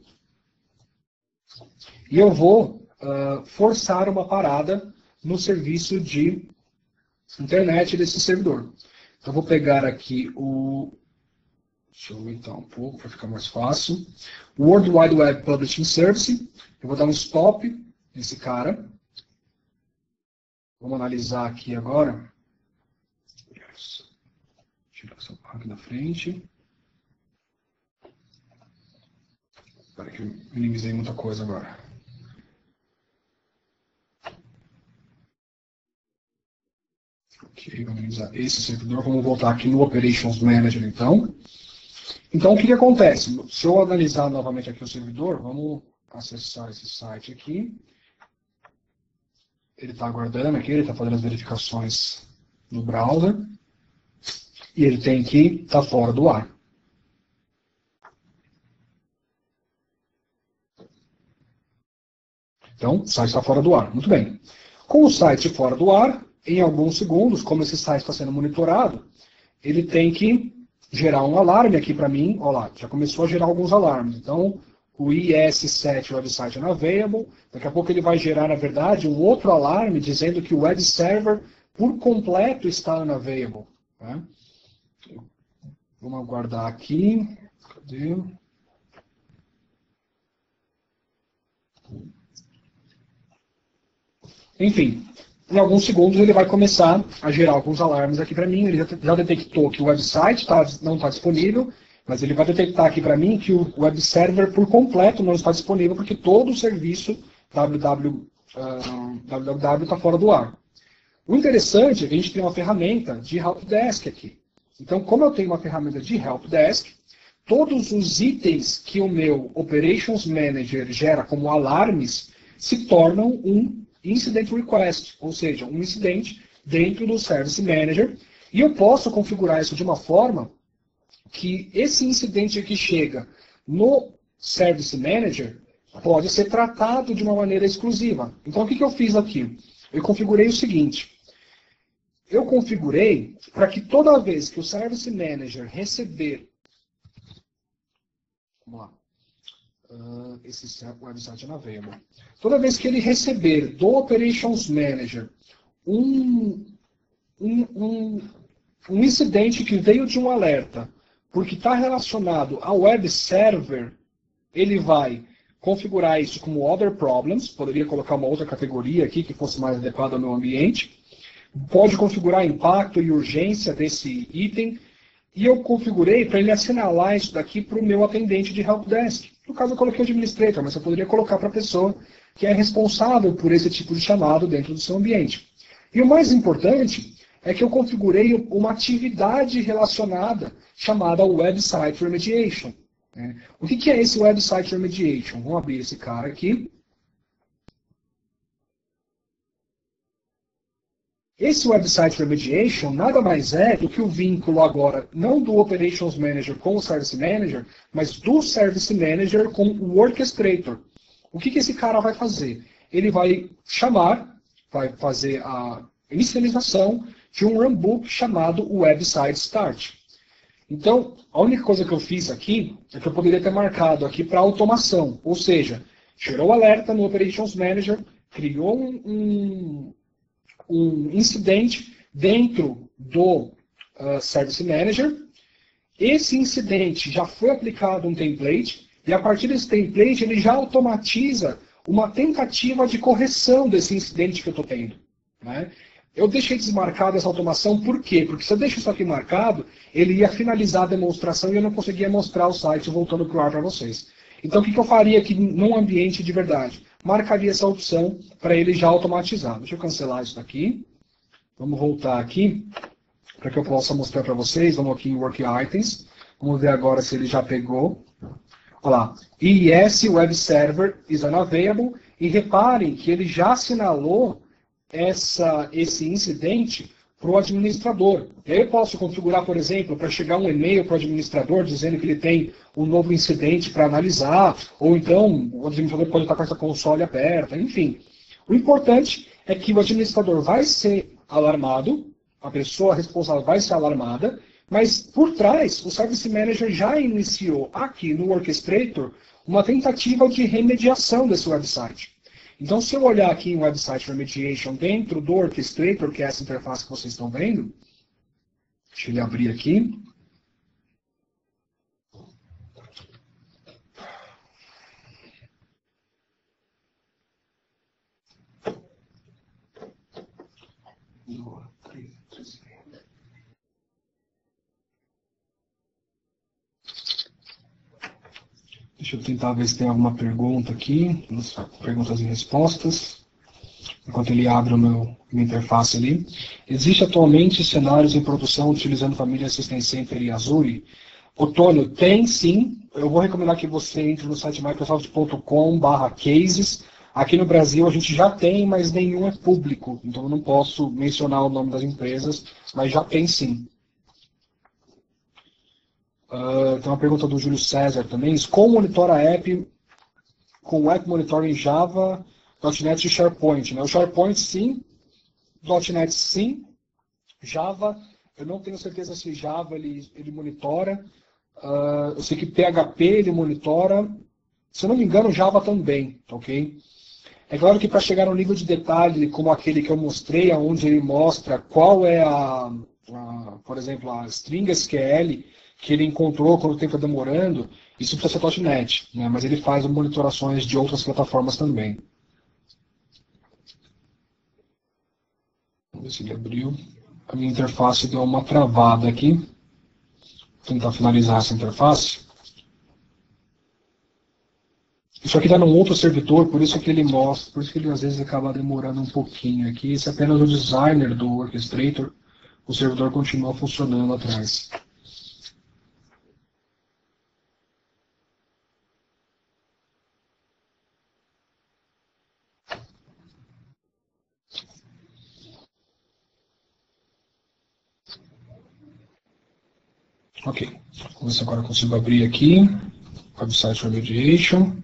E eu vou forçar uma parada no serviço de internet desse servidor. Então, vou pegar aqui deixa eu aumentar um pouco para ficar mais fácil. O World Wide Web Publishing Service. Eu vou dar um stop nesse cara. Vamos analisar aqui agora. Tirar essa barra aqui da frente. Espera que eu minimizei muita coisa agora. Ok, vamos minimizar esse servidor. Vamos voltar aqui no Operations Manager, então. Então, o que acontece? Se eu analisar novamente aqui o servidor, vamos acessar esse site aqui. Ele está aguardando aqui, ele está fazendo as verificações no browser. E ele tem que estar fora do ar. Então, o site está fora do ar. Muito bem. Com o site fora do ar, em alguns segundos, como esse site está sendo monitorado, ele tem que gerar um alarme aqui para mim. Olha lá, já começou a gerar alguns alarmes. Então, o IS7 Website Unavailable, daqui a pouco ele vai gerar, na verdade, um outro alarme dizendo que o web server por completo está unavailable. Né? Vamos aguardar aqui. Cadê? Enfim, em alguns segundos ele vai começar a gerar alguns alarmes aqui para mim. Ele já detectou que o website não está disponível, mas ele vai detectar aqui para mim que o web server por completo não está disponível porque todo o serviço www está fora do ar. O interessante é que a gente tem uma ferramenta de helpdesk aqui. Então, como eu tenho uma ferramenta de helpdesk, todos os itens que o meu Operations Manager gera como alarmes se tornam um incident request, ou seja, um incidente dentro do Service Manager, e eu posso configurar isso de uma forma que esse incidente que chega no Service Manager pode ser tratado de uma maneira exclusiva. Então, o que eu fiz aqui? Eu configurei o seguinte. Eu configurei para que toda vez que o Service Manager receber... Vamos lá. Esse website é Available. Toda vez que ele receber do Operations Manager um incidente que veio de um alerta, porque está relacionado ao web server, ele vai configurar isso como Other Problems, poderia colocar uma outra categoria aqui que fosse mais adequada ao meu ambiente, pode configurar impacto e urgência desse item, e eu configurei para ele assinalar isso daqui para o meu atendente de helpdesk. No caso eu coloquei o administrator, mas eu poderia colocar para a pessoa que é responsável por esse tipo de chamado dentro do seu ambiente. E o mais importante é que eu configurei uma atividade relacionada chamada Website Remediation. O que é esse Website Remediation? Vamos abrir esse cara aqui. Esse Website Remediation nada mais é do que o vínculo agora, não do Operations Manager com o Service Manager, mas do Service Manager com o Orchestrator. O que esse cara vai fazer? Ele vai chamar, vai fazer a inicialização de um runbook chamado Website Start. Então, a única coisa que eu fiz aqui é que eu poderia ter marcado aqui para automação, ou seja, gerou alerta no Operations Manager, criou um incidente dentro do Service Manager. Esse incidente já foi aplicado um template, e a partir desse template ele já automatiza uma tentativa de correção desse incidente que eu estou tendo. Né? Eu deixei desmarcada essa automação, por quê? Porque se eu deixo isso aqui marcado, ele ia finalizar a demonstração e eu não conseguia mostrar o site voltando para o ar para vocês. Então o que eu faria aqui num ambiente de verdade? Marcaria essa opção para ele já automatizar. Deixa eu cancelar isso daqui. Vamos voltar aqui para que eu possa mostrar para vocês. Vamos aqui em Work Items. Vamos ver agora se ele já pegou. Olha lá. IIS Web Server is unavailable. E reparem que ele já assinalou esse incidente para o administrador. E aí eu posso configurar, por exemplo, para chegar um e-mail para o administrador dizendo que ele tem um novo incidente para analisar, ou então o administrador pode estar com essa console aberta, enfim. O importante é que o administrador vai ser alarmado, a pessoa responsável vai ser alarmada, mas por trás o Service Manager já iniciou aqui no Orchestrator uma tentativa de remediação desse website. Então, se eu olhar aqui em Website Remediation dentro do Orchestrator, que é essa interface que vocês estão vendo, deixa ele abrir aqui. Deixa eu tentar ver se tem alguma pergunta aqui, perguntas e respostas, enquanto ele abre minha interface ali. Existe atualmente cenários em produção utilizando família System Center e Azure? Otônio, tem sim. Eu vou recomendar que você entre no site microsoft.com/cases. Aqui no Brasil a gente já tem, mas nenhum é público. Então eu não posso mencionar o nome das empresas, mas já tem sim. Tem uma pergunta do Júlio César também. SCOM monitora a app com App Monitoring Java, .NET e SharePoint. Né? O SharePoint sim, .NET sim, Java, eu não tenho certeza se Java ele monitora. Eu sei que PHP ele monitora. Se eu não me engano, Java também, ok? É claro que para chegar no nível de detalhe, como aquele que eu mostrei, onde ele mostra qual é por exemplo, a string SQL que ele encontrou quando o tempo está demorando, isso precisa ser .NET, né? Mas ele faz monitorações de outras plataformas também. Vamos ver se ele abriu. A minha interface deu uma travada aqui. Vou tentar finalizar essa interface. Isso aqui está num outro servidor, por isso que ele mostra, por isso que ele às vezes acaba demorando um pouquinho aqui. Esse é apenas o designer do Orchestrator. O servidor continua funcionando atrás. Ok, vamos ver se agora eu consigo abrir aqui, website remediation.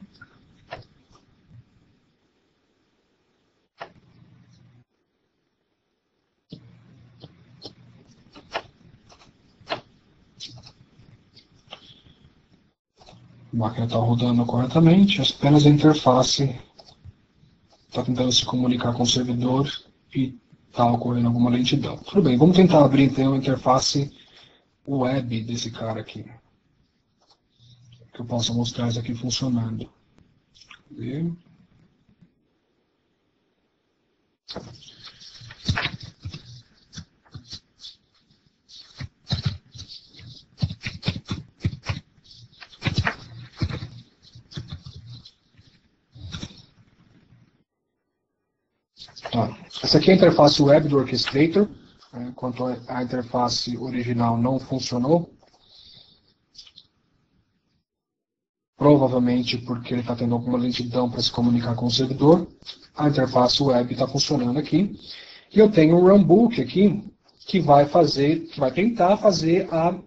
A máquina está rodando corretamente, apenas a interface está tentando se comunicar com o servidor e está ocorrendo alguma lentidão. Tudo bem, vamos tentar abrir então a interface web desse cara aqui. Que eu possa mostrar isso aqui funcionando. Cadê? Tá. Essa aqui é a interface web do Orchestrator. Enquanto a interface original não funcionou, provavelmente porque ele está tendo alguma lentidão para se comunicar com o servidor, a interface web está funcionando aqui. E eu tenho um runbook aqui que vai tentar fazer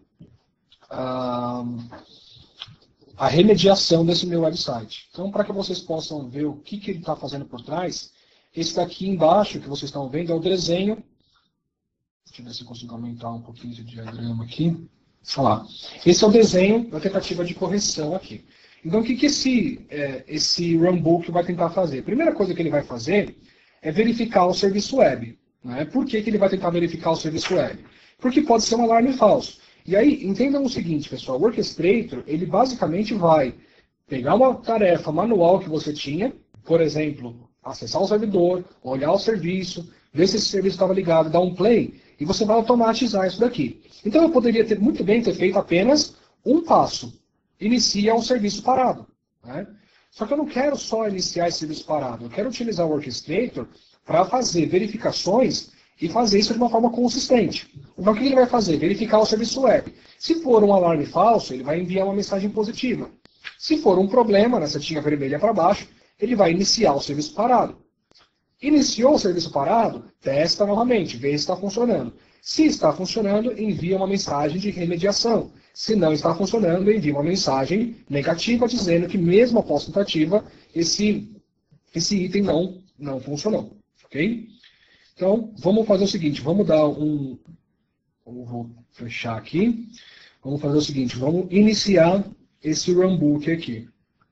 a remediação desse meu website. Então, para que vocês possam ver o que ele está fazendo por trás, esse daqui embaixo que vocês estão vendo é o desenho. Deixa eu ver se eu consigo aumentar um pouquinho esse diagrama aqui. Olha lá. Esse é o desenho da tentativa de correção aqui. Então, o que esse runbook vai tentar fazer? A primeira coisa que ele vai fazer é verificar o serviço web. Né? Por que ele vai tentar verificar o serviço web? Porque pode ser um alarme falso. E aí, entendam o seguinte, pessoal. O Orchestrator, ele basicamente vai pegar uma tarefa manual que você tinha, por exemplo, acessar o servidor, olhar o serviço, ver se esse serviço estava ligado, dar um play, e você vai automatizar isso daqui. Então eu poderia muito bem ter feito apenas um passo. Inicia um serviço parado. Né? Só que eu não quero só iniciar esse serviço parado. Eu quero utilizar o Orchestrator para fazer verificações e fazer isso de uma forma consistente. Então o que ele vai fazer? Verificar o serviço web. Se for um alarme falso, ele vai enviar uma mensagem positiva. Se for um problema, nessa setinha vermelha para baixo, ele vai iniciar o serviço parado. Iniciou o serviço parado, testa novamente, vê se está funcionando. Se está funcionando, envia uma mensagem de remediação. Se não está funcionando, envia uma mensagem negativa dizendo que mesmo após tentativa, esse item não funcionou. Ok? Então, vamos fazer o seguinte, vamos dar um... Eu vou fechar aqui. Vamos fazer o seguinte, vamos iniciar esse runbook aqui.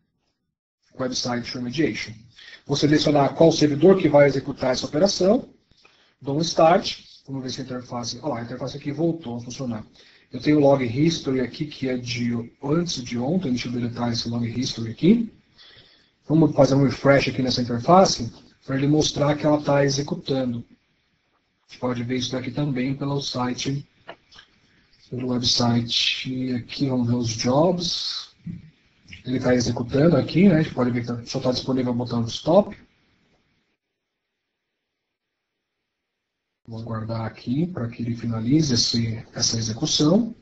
Website Remediation. Vou selecionar qual servidor que vai executar essa operação. Dou um Start. Vamos ver se a interface... Olha lá, a interface aqui voltou a funcionar. Eu tenho o Log History aqui, que é de antes de ontem. Deixa eu deletar esse Log History aqui. Vamos fazer um refresh aqui nessa interface, para ele mostrar que ela está executando. A gente pode ver isso daqui também pelo site, pelo website aqui, vamos ver os jobs. Ele está executando aqui, né? A gente pode ver que só está disponível o botão de stop. Vou aguardar aqui para que ele finalize essa execução.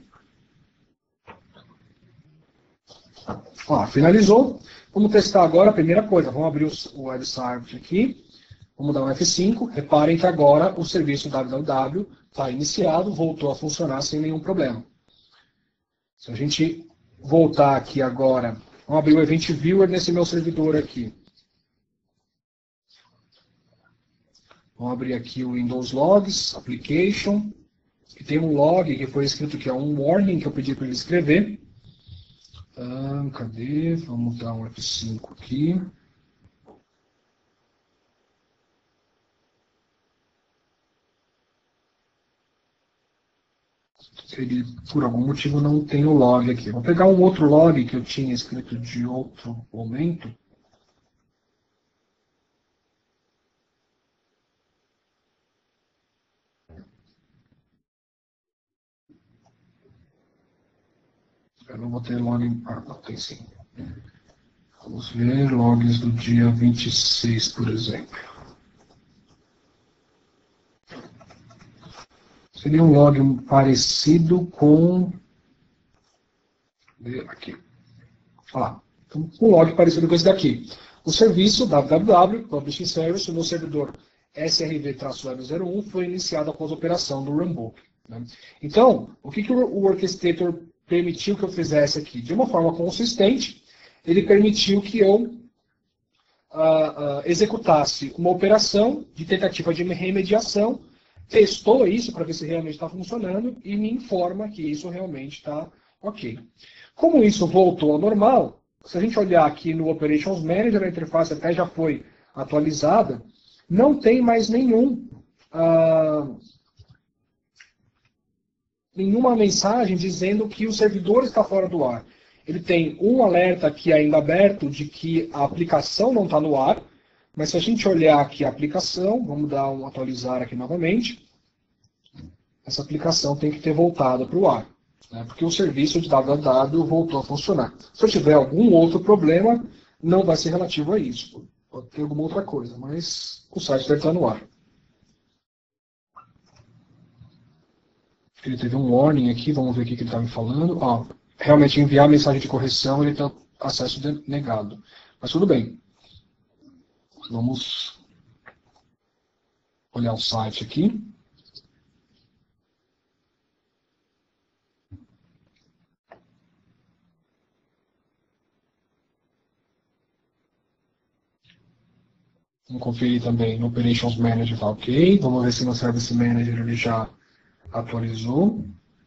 Ó, finalizou. Vamos testar agora a primeira coisa. Vamos abrir o website aqui. Vamos dar um F5. Reparem que agora o serviço www está iniciado, voltou a funcionar sem nenhum problema. Se a gente voltar aqui agora, vamos abrir o Event Viewer nesse meu servidor aqui. Vamos abrir aqui o Windows Logs, Application, e tem um log que foi escrito que é um warning que eu pedi para ele escrever. Cadê? Vamos dar um F5 aqui. Ele, por algum motivo, não tem o log aqui. Vou pegar um outro log que eu tinha escrito de outro momento. Eu não vou ter log... Ah, não, tem sim. Vamos ver logs do dia 26, por exemplo. Seria um log parecido com... Aqui. Olha lá. Então, um log parecido com esse daqui. O serviço www, Publishing Service, no servidor SRV-Web01, foi iniciado após a operação do runbook. né? Então, o que o Orchestrator permitiu que eu fizesse aqui? De uma forma consistente, ele permitiu que eu executasse uma operação de tentativa de remediação, testou isso para ver se realmente está funcionando e me informa que isso realmente está ok. Como isso voltou ao normal, se a gente olhar aqui no Operations Manager, a interface até já foi atualizada, não tem mais nenhuma mensagem dizendo que o servidor está fora do ar. Ele tem um alerta aqui ainda aberto de que a aplicação não está no ar, mas se a gente olhar aqui a aplicação, vamos dar um atualizar aqui novamente, essa aplicação tem que ter voltado para o ar, né, porque o serviço de www voltou a funcionar. Se eu tiver algum outro problema, não vai ser relativo a isso. Pode ter alguma outra coisa, mas o site deve estar no ar. Ele teve um warning aqui, vamos ver o que ele está me falando. Realmente enviar a mensagem de correção, ele está acesso negado. Mas tudo bem. Vamos olhar o site aqui. Vamos conferir também no Operations Manager, está ok. Vamos ver se no Service Manager ele já atualizou.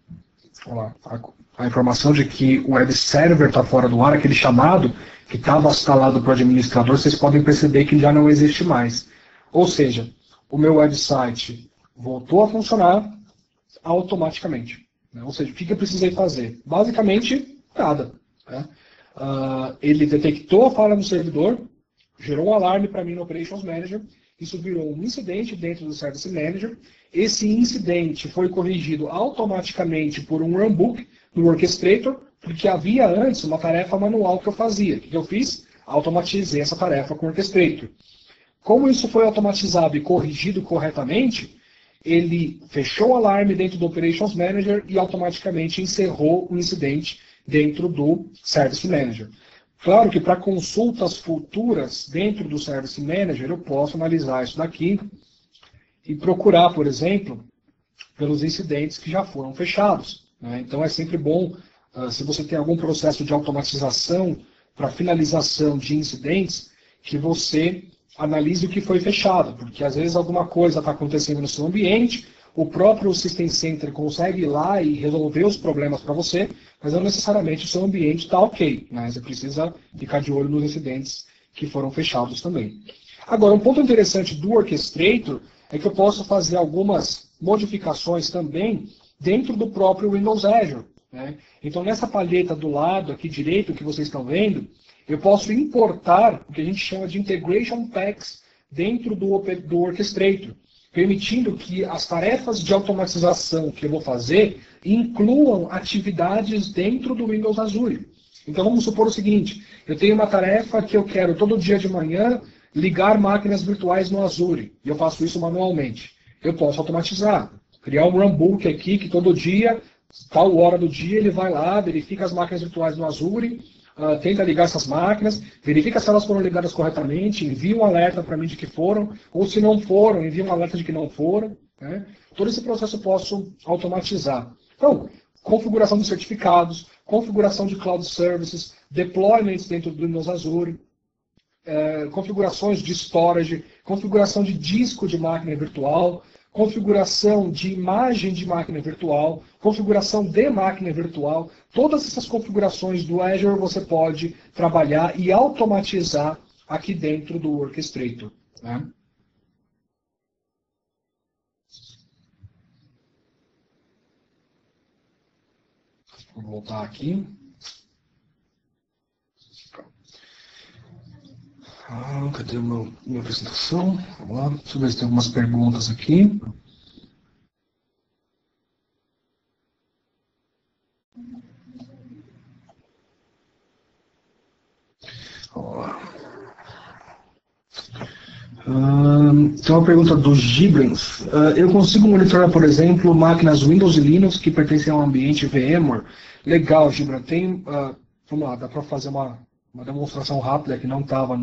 Olha lá, a informação de que o web server está fora do ar, aquele chamado que estava instalado para o administrador, vocês podem perceber que já não existe mais. Ou seja, o meu website voltou a funcionar automaticamente, né? Ou seja, o que eu precisei fazer? Basicamente, nada, né? Ele detectou a falha no servidor, gerou um alarme para mim no Operations Manager, isso virou um incidente dentro do Service Manager. Esse incidente foi corrigido automaticamente por um runbook do Orchestrator, porque havia antes uma tarefa manual que eu fazia. O que eu fiz? Automatizei essa tarefa com o Orchestrator. Como isso foi automatizado e corrigido corretamente, ele fechou o alarme dentro do Operations Manager e automaticamente encerrou o incidente dentro do Service Manager. Claro que para consultas futuras dentro do Service Manager, eu posso analisar isso daqui e procurar, por exemplo, pelos incidentes que já foram fechados, né? Então é sempre bom, se você tem algum processo de automatização para finalização de incidentes, que você analise o que foi fechado, porque às vezes alguma coisa está acontecendo no seu ambiente, o próprio System Center consegue ir lá e resolver os problemas para você, mas não necessariamente o seu ambiente está ok, né? Você precisa ficar de olho nos incidentes que foram fechados também. Agora, um ponto interessante do Orchestrator é que eu posso fazer algumas modificações também dentro do próprio Windows Azure, né? Então, nessa palheta do lado aqui direito que vocês estão vendo, eu posso importar o que a gente chama de Integration Packs dentro do Orchestrator, permitindo que as tarefas de automatização que eu vou fazer incluam atividades dentro do Windows Azure. Então vamos supor o seguinte, eu tenho uma tarefa que eu quero todo dia de manhã ligar máquinas virtuais no Azure, e eu faço isso manualmente. Eu posso automatizar, criar um runbook aqui que todo dia, tal hora do dia, ele vai lá, verifica as máquinas virtuais no Azure, tenta ligar essas máquinas, verifica se elas foram ligadas corretamente, envia um alerta para mim de que foram, ou se não foram, envia um alerta de que não foram, né? Todo esse processo eu posso automatizar. Então, configuração de certificados, configuração de cloud services, deployments dentro do Windows Azure, configurações de storage, configuração de disco de máquina virtual, configuração de imagem de máquina virtual, configuração de máquina virtual. Todas essas configurações do Azure você pode trabalhar e automatizar aqui dentro do Orchestrator, né? Vou voltar aqui. Cadê minha apresentação? Vamos lá. Deixa eu ver se tem algumas perguntas aqui. Tem uma pergunta do Gibrans. Eu consigo monitorar, por exemplo, máquinas Windows e Linux que pertencem ao ambiente VMware? Legal, Gibrans. Vamos lá, dá para fazer uma demonstração rápida que não estava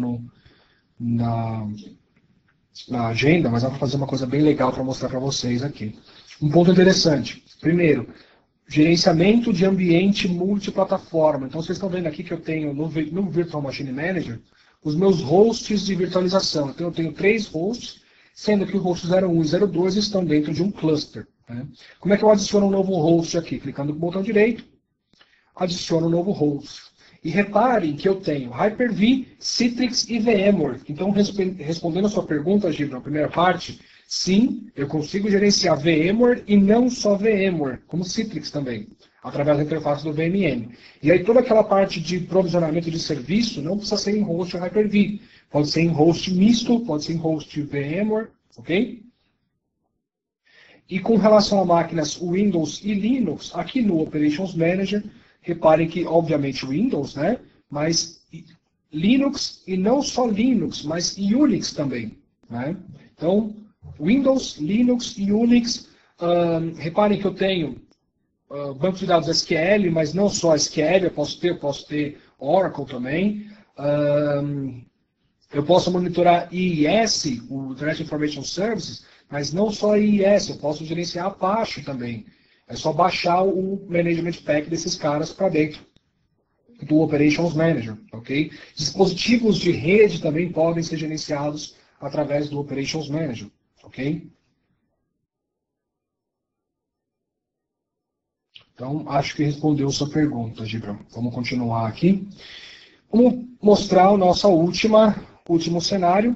na agenda, mas dá para fazer uma coisa bem legal para mostrar para vocês aqui. Um ponto interessante. Primeiro, gerenciamento de ambiente multiplataforma. Então, vocês estão vendo aqui que eu tenho no Virtual Machine Manager os meus hosts de virtualização. Então, eu tenho 3 hosts, sendo que o host 01 e 02 estão dentro de um cluster. Né? Como é que eu adiciono um novo host aqui? Clicando no botão direito, adiciono um novo host. E reparem que eu tenho Hyper-V, Citrix e VMware. Então, respondendo a sua pergunta, Gibran, na primeira parte, sim, eu consigo gerenciar VMware e não só VMware, como Citrix também, através da interface do VMM. E aí toda aquela parte de provisionamento de serviço não precisa ser em host Hyper-V. Pode ser em host misto, pode ser em host VMware, ok? E com relação a máquinas Windows e Linux, aqui no Operations Manager, reparem que, obviamente, Windows, né? Mas Linux, e não só Linux, mas Unix também. Né? Então, Windows, Linux e Unix, reparem que eu tenho banco de dados SQL, mas não só SQL, eu posso ter Oracle também. Eu posso monitorar IIS, o Internet Information Services, mas não só IIS, eu posso gerenciar Apache também. É só baixar o Management Pack desses caras para dentro do Operations Manager, ok? Dispositivos de rede também podem ser gerenciados através do Operations Manager, ok? Então, acho que respondeu sua pergunta, Gibran. Vamos continuar aqui. Vamos mostrar o nosso último cenário,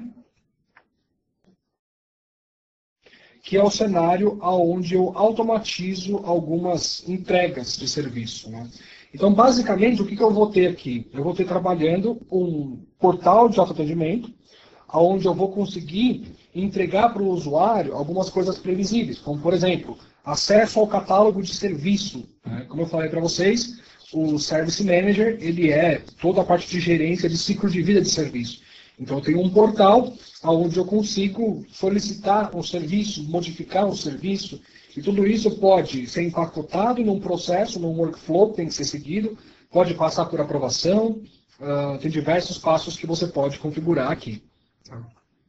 que é o cenário onde eu automatizo algumas entregas de serviço. Né? Então, basicamente, o que eu vou ter aqui? Eu vou ter trabalhando um portal de autoatendimento, onde eu vou conseguir entregar para o usuário algumas coisas previsíveis, como, por exemplo, acesso ao catálogo de serviço. Né? Como eu falei para vocês, o Service Manager ele é toda a parte de gerência de ciclo de vida de serviço. Então, eu tenho um portal onde eu consigo solicitar um serviço, modificar um serviço, e tudo isso pode ser empacotado num processo, num workflow que tem que ser seguido, pode passar por aprovação, tem diversos passos que você pode configurar aqui. O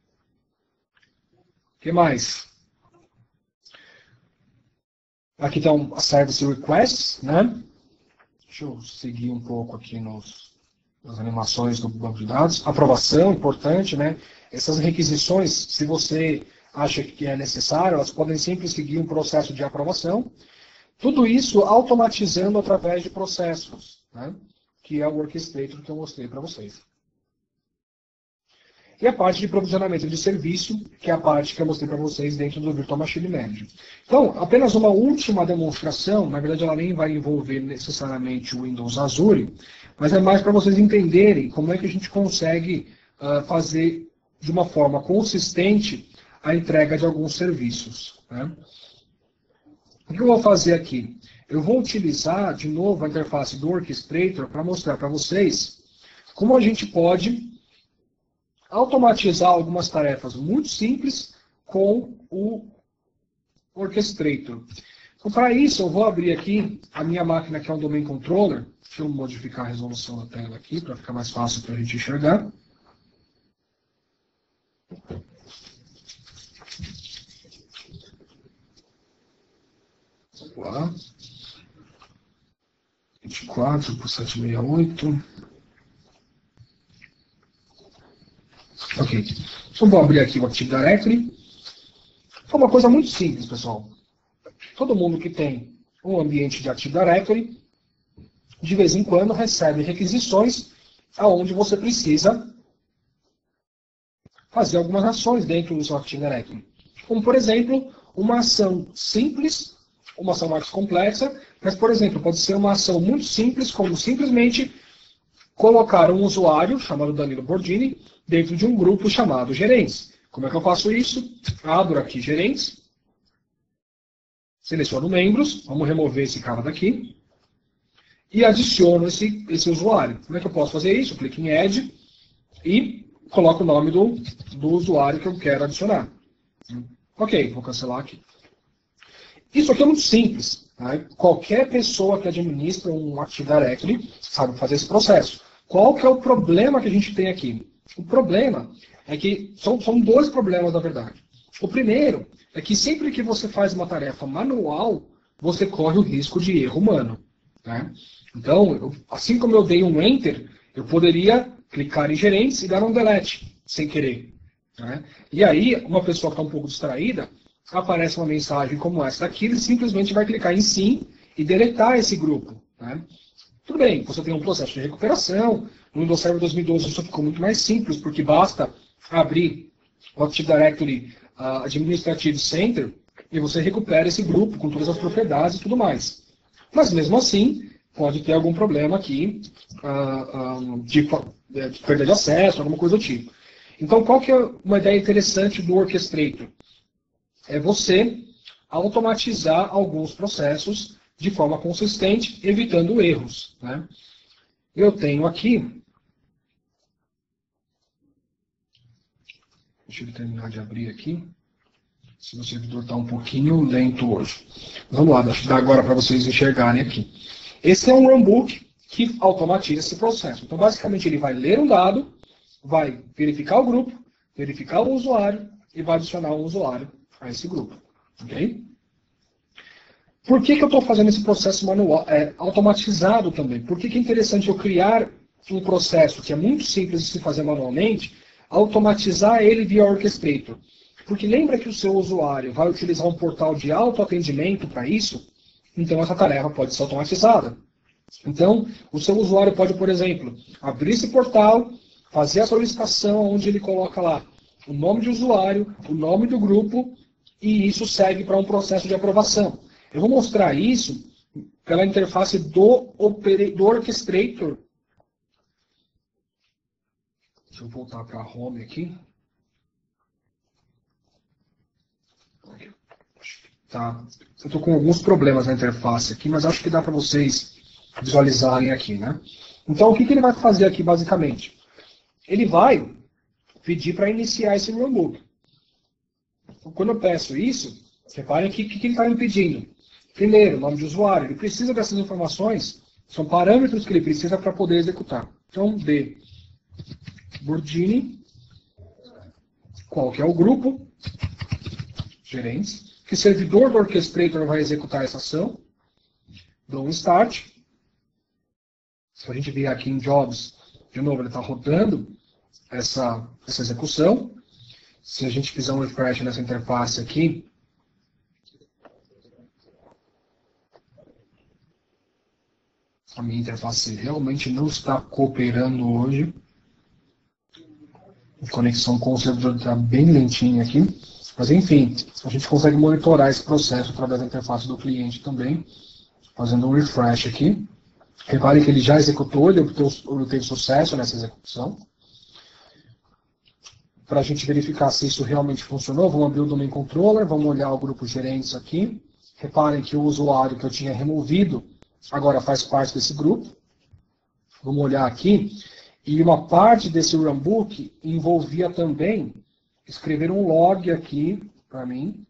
que mais? Aqui estão as Service Requests, né? Deixa eu seguir um pouco aqui nas animações do banco de dados. Aprovação, importante, né? Essas requisições, se você acha que é necessário, elas podem sempre seguir um processo de aprovação. Tudo isso automatizando através de processos, né? Que é o Orchestrator que eu mostrei para vocês. E a parte de provisionamento de serviço, que é a parte que eu mostrei para vocês dentro do Virtual Machine Manager. Então, apenas uma última demonstração, na verdade ela nem vai envolver necessariamente o Windows Azure, mas é mais para vocês entenderem como é que a gente consegue fazer de uma forma consistente a entrega de alguns serviços. Né? O que eu vou fazer aqui? Eu vou utilizar, de novo, a interface do Orchestrator para mostrar para vocês como a gente pode automatizar algumas tarefas muito simples com o Orchestrator. Então, para isso, eu vou abrir aqui a minha máquina, que é um Domain Controller. Deixa eu modificar a resolução da tela aqui, para ficar mais fácil para a gente enxergar. Vamos lá. 24 por 768. Ok. Então, vou abrir aqui o Active Directory. É uma coisa muito simples, pessoal. Todo mundo que tem um ambiente de Active Directory, de vez em quando recebe requisições aonde você precisa fazer algumas ações dentro do seu Active Directory. Como, por exemplo, uma ação simples, uma ação mais complexa, mas, por exemplo, pode ser uma ação muito simples, como simplesmente colocar um usuário, chamado Danilo Bordini, dentro de um grupo chamado Gerentes. Como é que eu faço isso? Abro aqui Gerentes, seleciono membros, vamos remover esse cara daqui, e adiciono esse usuário. Como é que eu posso fazer isso? Eu clico em Add e coloco o nome do usuário que eu quero adicionar. Ok, vou cancelar aqui. Isso aqui é muito simples. Né? Qualquer pessoa que administra um Active Directory sabe fazer esse processo. Qual que é o problema que a gente tem aqui? O problema é que são dois problemas, na verdade. O primeiro é que sempre que você faz uma tarefa manual, você corre o risco de erro humano. Né? Então, assim como eu dei um Enter, eu poderia clicar em gerentes e dar um delete, sem querer. Né? E aí, uma pessoa que está um pouco distraída, aparece uma mensagem como essa aqui, ele simplesmente vai clicar em sim e deletar esse grupo. Né? Tudo bem, você tem um processo de recuperação. No Windows Server 2012 isso ficou muito mais simples, porque basta abrir o Active Directory Administrative Center e você recupera esse grupo com todas as propriedades e tudo mais. Mas mesmo assim, pode ter algum problema aqui de perda de acesso, alguma coisa do tipo. Então, qual que é uma ideia interessante do Orchestrator? É você automatizar alguns processos de forma consistente, evitando erros. Né? Eu tenho aqui... Deixa eu terminar de abrir aqui. Se o servidor está um pouquinho lento hoje. Vamos lá, deixa eu dar agora para vocês enxergarem aqui. Esse é um runbook que automatiza esse processo. Então, basicamente, ele vai ler um dado, vai verificar o grupo, verificar o usuário e vai adicionar um usuário a esse grupo. Ok? Por que eu estou fazendo esse processo manual, automatizado também? Por que é interessante eu criar um processo que é muito simples de se fazer manualmente, automatizar ele via Orchestrator? Porque lembra que o seu usuário vai utilizar um portal de autoatendimento para isso? Então essa tarefa pode ser automatizada. Então, o seu usuário pode, por exemplo, abrir esse portal, fazer a solicitação onde ele coloca lá o nome de usuário, o nome do grupo, e isso segue para um processo de aprovação. Eu vou mostrar isso pela interface do Orchestrator. Deixa eu voltar para a home aqui. Tá. Eu estou com alguns problemas na interface aqui, mas acho que dá para vocês visualizarem aqui. Né? Então, o que ele vai fazer aqui, basicamente? Ele vai pedir para iniciar esse runbook. Quando eu peço isso, reparem aqui o que ele está me pedindo. Primeiro, nome de usuário. Ele precisa dessas informações, são parâmetros que ele precisa para poder executar. Então, D. Bordini. Qual que é o grupo? Gerentes. Que servidor do Orchestrator vai executar essa ação? Dou um Start. Se a gente vier aqui em Jobs, de novo, ele está rodando essa execução. Se a gente fizer um refresh nessa interface aqui, a minha interface realmente não está cooperando hoje. A conexão com o servidor está bem lentinha aqui. Mas enfim, a gente consegue monitorar esse processo através da interface do cliente também, fazendo um refresh aqui. Repare que ele já executou, ele obteve sucesso nessa execução. Para a gente verificar se isso realmente funcionou, vamos abrir o Domain Controller, vamos olhar o grupo gerentes aqui. Reparem que o usuário que eu tinha removido agora faz parte desse grupo. Vamos olhar aqui. E uma parte desse runbook envolvia também escrever um log aqui para mim.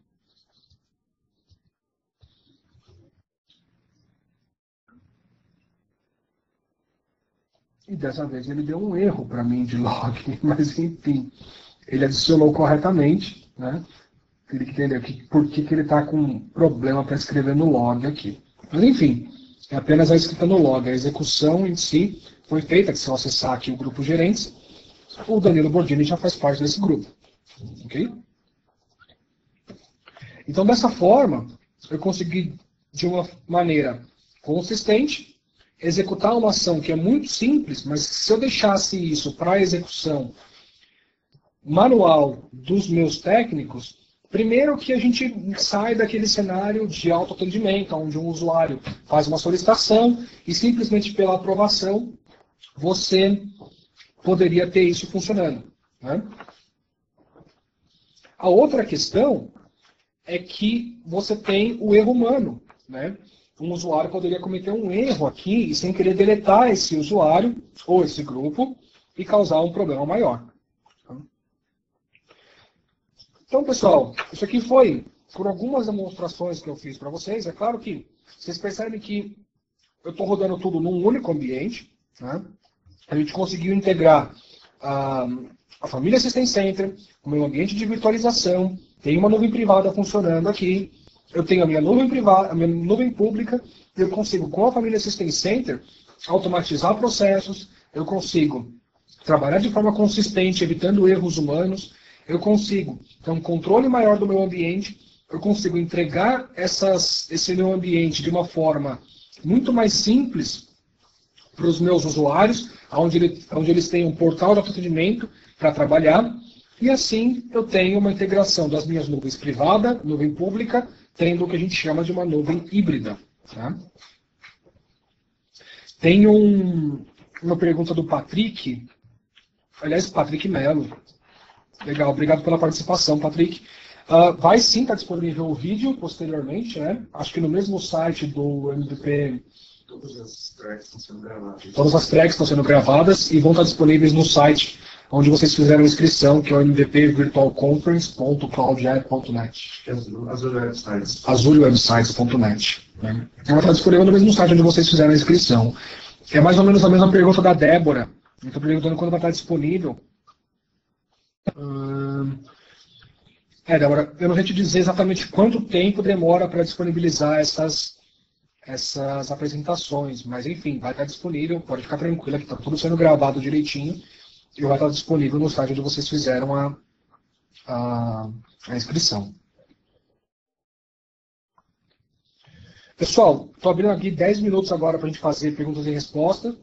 E dessa vez ele deu um erro para mim de log, mas enfim, ele adicionou corretamente, né? Ele entendeu por que ele está com problema para escrever no log aqui. Mas enfim, é apenas a escrita no log. A execução em si foi feita, que se eu acessar aqui o grupo gerentes, o Danilo Bordini já faz parte desse grupo. Ok? Então, dessa forma, eu consegui, de uma maneira consistente, executar uma ação que é muito simples, mas se eu deixasse isso para a execução manual dos meus técnicos, primeiro que a gente sai daquele cenário de autoatendimento, onde um usuário faz uma solicitação e simplesmente pela aprovação você poderia ter isso funcionando. Né? A outra questão é que você tem o erro humano. Né? Um usuário poderia cometer um erro aqui e sem querer deletar esse usuário ou esse grupo e causar um problema maior. Então, pessoal, isso aqui foi por algumas demonstrações que eu fiz para vocês. É claro que vocês percebem que eu estou rodando tudo num único ambiente. Né? A gente conseguiu integrar a família System Center, o meu ambiente de virtualização, Tem uma nuvem privada funcionando aqui, eu tenho a minha nuvem privada, a minha nuvem pública, eu consigo, com a família System Center, automatizar processos, eu consigo trabalhar de forma consistente, evitando erros humanos, eu consigo ter um controle maior do meu ambiente, eu consigo entregar esse meu ambiente de uma forma muito mais simples para os meus usuários, onde eles têm um portal de atendimento para trabalhar, e assim eu tenho uma integração das minhas nuvens privada, nuvem pública, tendo o que a gente chama de uma nuvem híbrida. Tá? Tem uma pergunta do Patrick, aliás, Patrick Melo. Legal, obrigado pela participação, Patrick. Vai sim estar disponível o vídeo posteriormente, né? Acho que no mesmo site do MVP. Todas as tracks estão sendo gravadas. Todas as tracks estão sendo gravadas e vão estar disponíveis no site onde vocês fizeram a inscrição, que é o mvpvirtualconference.cloudjet.net. azulewebsites.net. Né? Ela está disponível no mesmo site onde vocês fizeram a inscrição. É mais ou menos a mesma pergunta da Débora. Eu estou perguntando quando vai estar disponível. Débora, eu não sei te dizer exatamente quanto tempo demora para disponibilizar essas apresentações, mas enfim, vai estar disponível, pode ficar tranquila que está tudo sendo gravado direitinho e vai estar disponível no site onde vocês fizeram a inscrição. Pessoal, estou abrindo aqui 10 minutos agora para a gente fazer perguntas e respostas.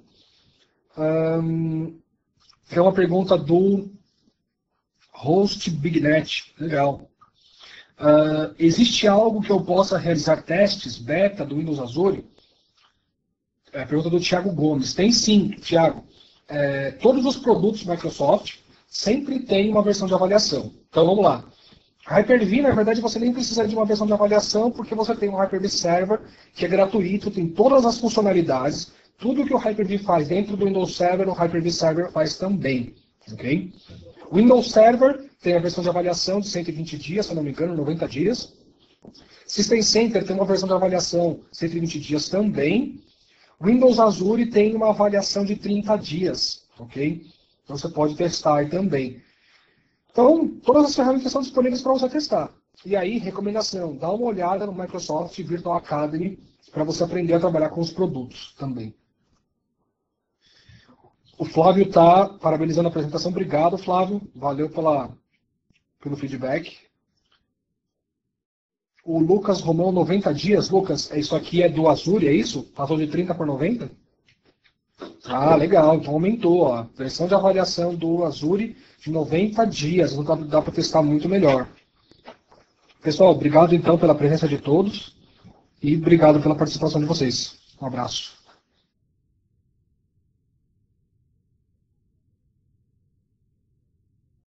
É uma pergunta do Host BigNet. Legal. Existe algo que eu possa realizar testes beta do Windows Azure? É a pergunta do Thiago Gomes. Tem sim, Thiago. Todos os produtos Microsoft sempre têm uma versão de avaliação. Então vamos lá. Hyper-V, na verdade, você nem precisa de uma versão de avaliação, porque você tem um Hyper-V Server que é gratuito, tem todas as funcionalidades. Tudo que o Hyper-V faz dentro do Windows Server, o Hyper-V Server faz também. Okay? O Windows Server tem a versão de avaliação de 120 dias, se eu não me engano, 90 dias. System Center tem uma versão de avaliação de 120 dias também. Windows Azure tem uma avaliação de 30 dias. Okay? Então você pode testar aí também. Então, todas as ferramentas são disponíveis para você testar. E aí, recomendação, dá uma olhada no Microsoft Virtual Academy para você aprender a trabalhar com os produtos também. O Flávio está parabenizando a apresentação. Obrigado, Flávio. Valeu pelo feedback. O Lucas Romão, 90 dias. Lucas, isso aqui é do Azure, é isso? Passou de 30 por 90? Ah, legal. Então aumentou. Ó. Versão de avaliação do Azure de 90 dias. Então dá para testar muito melhor. Pessoal, obrigado então pela presença de todos. E obrigado pela participação de vocês. Um abraço.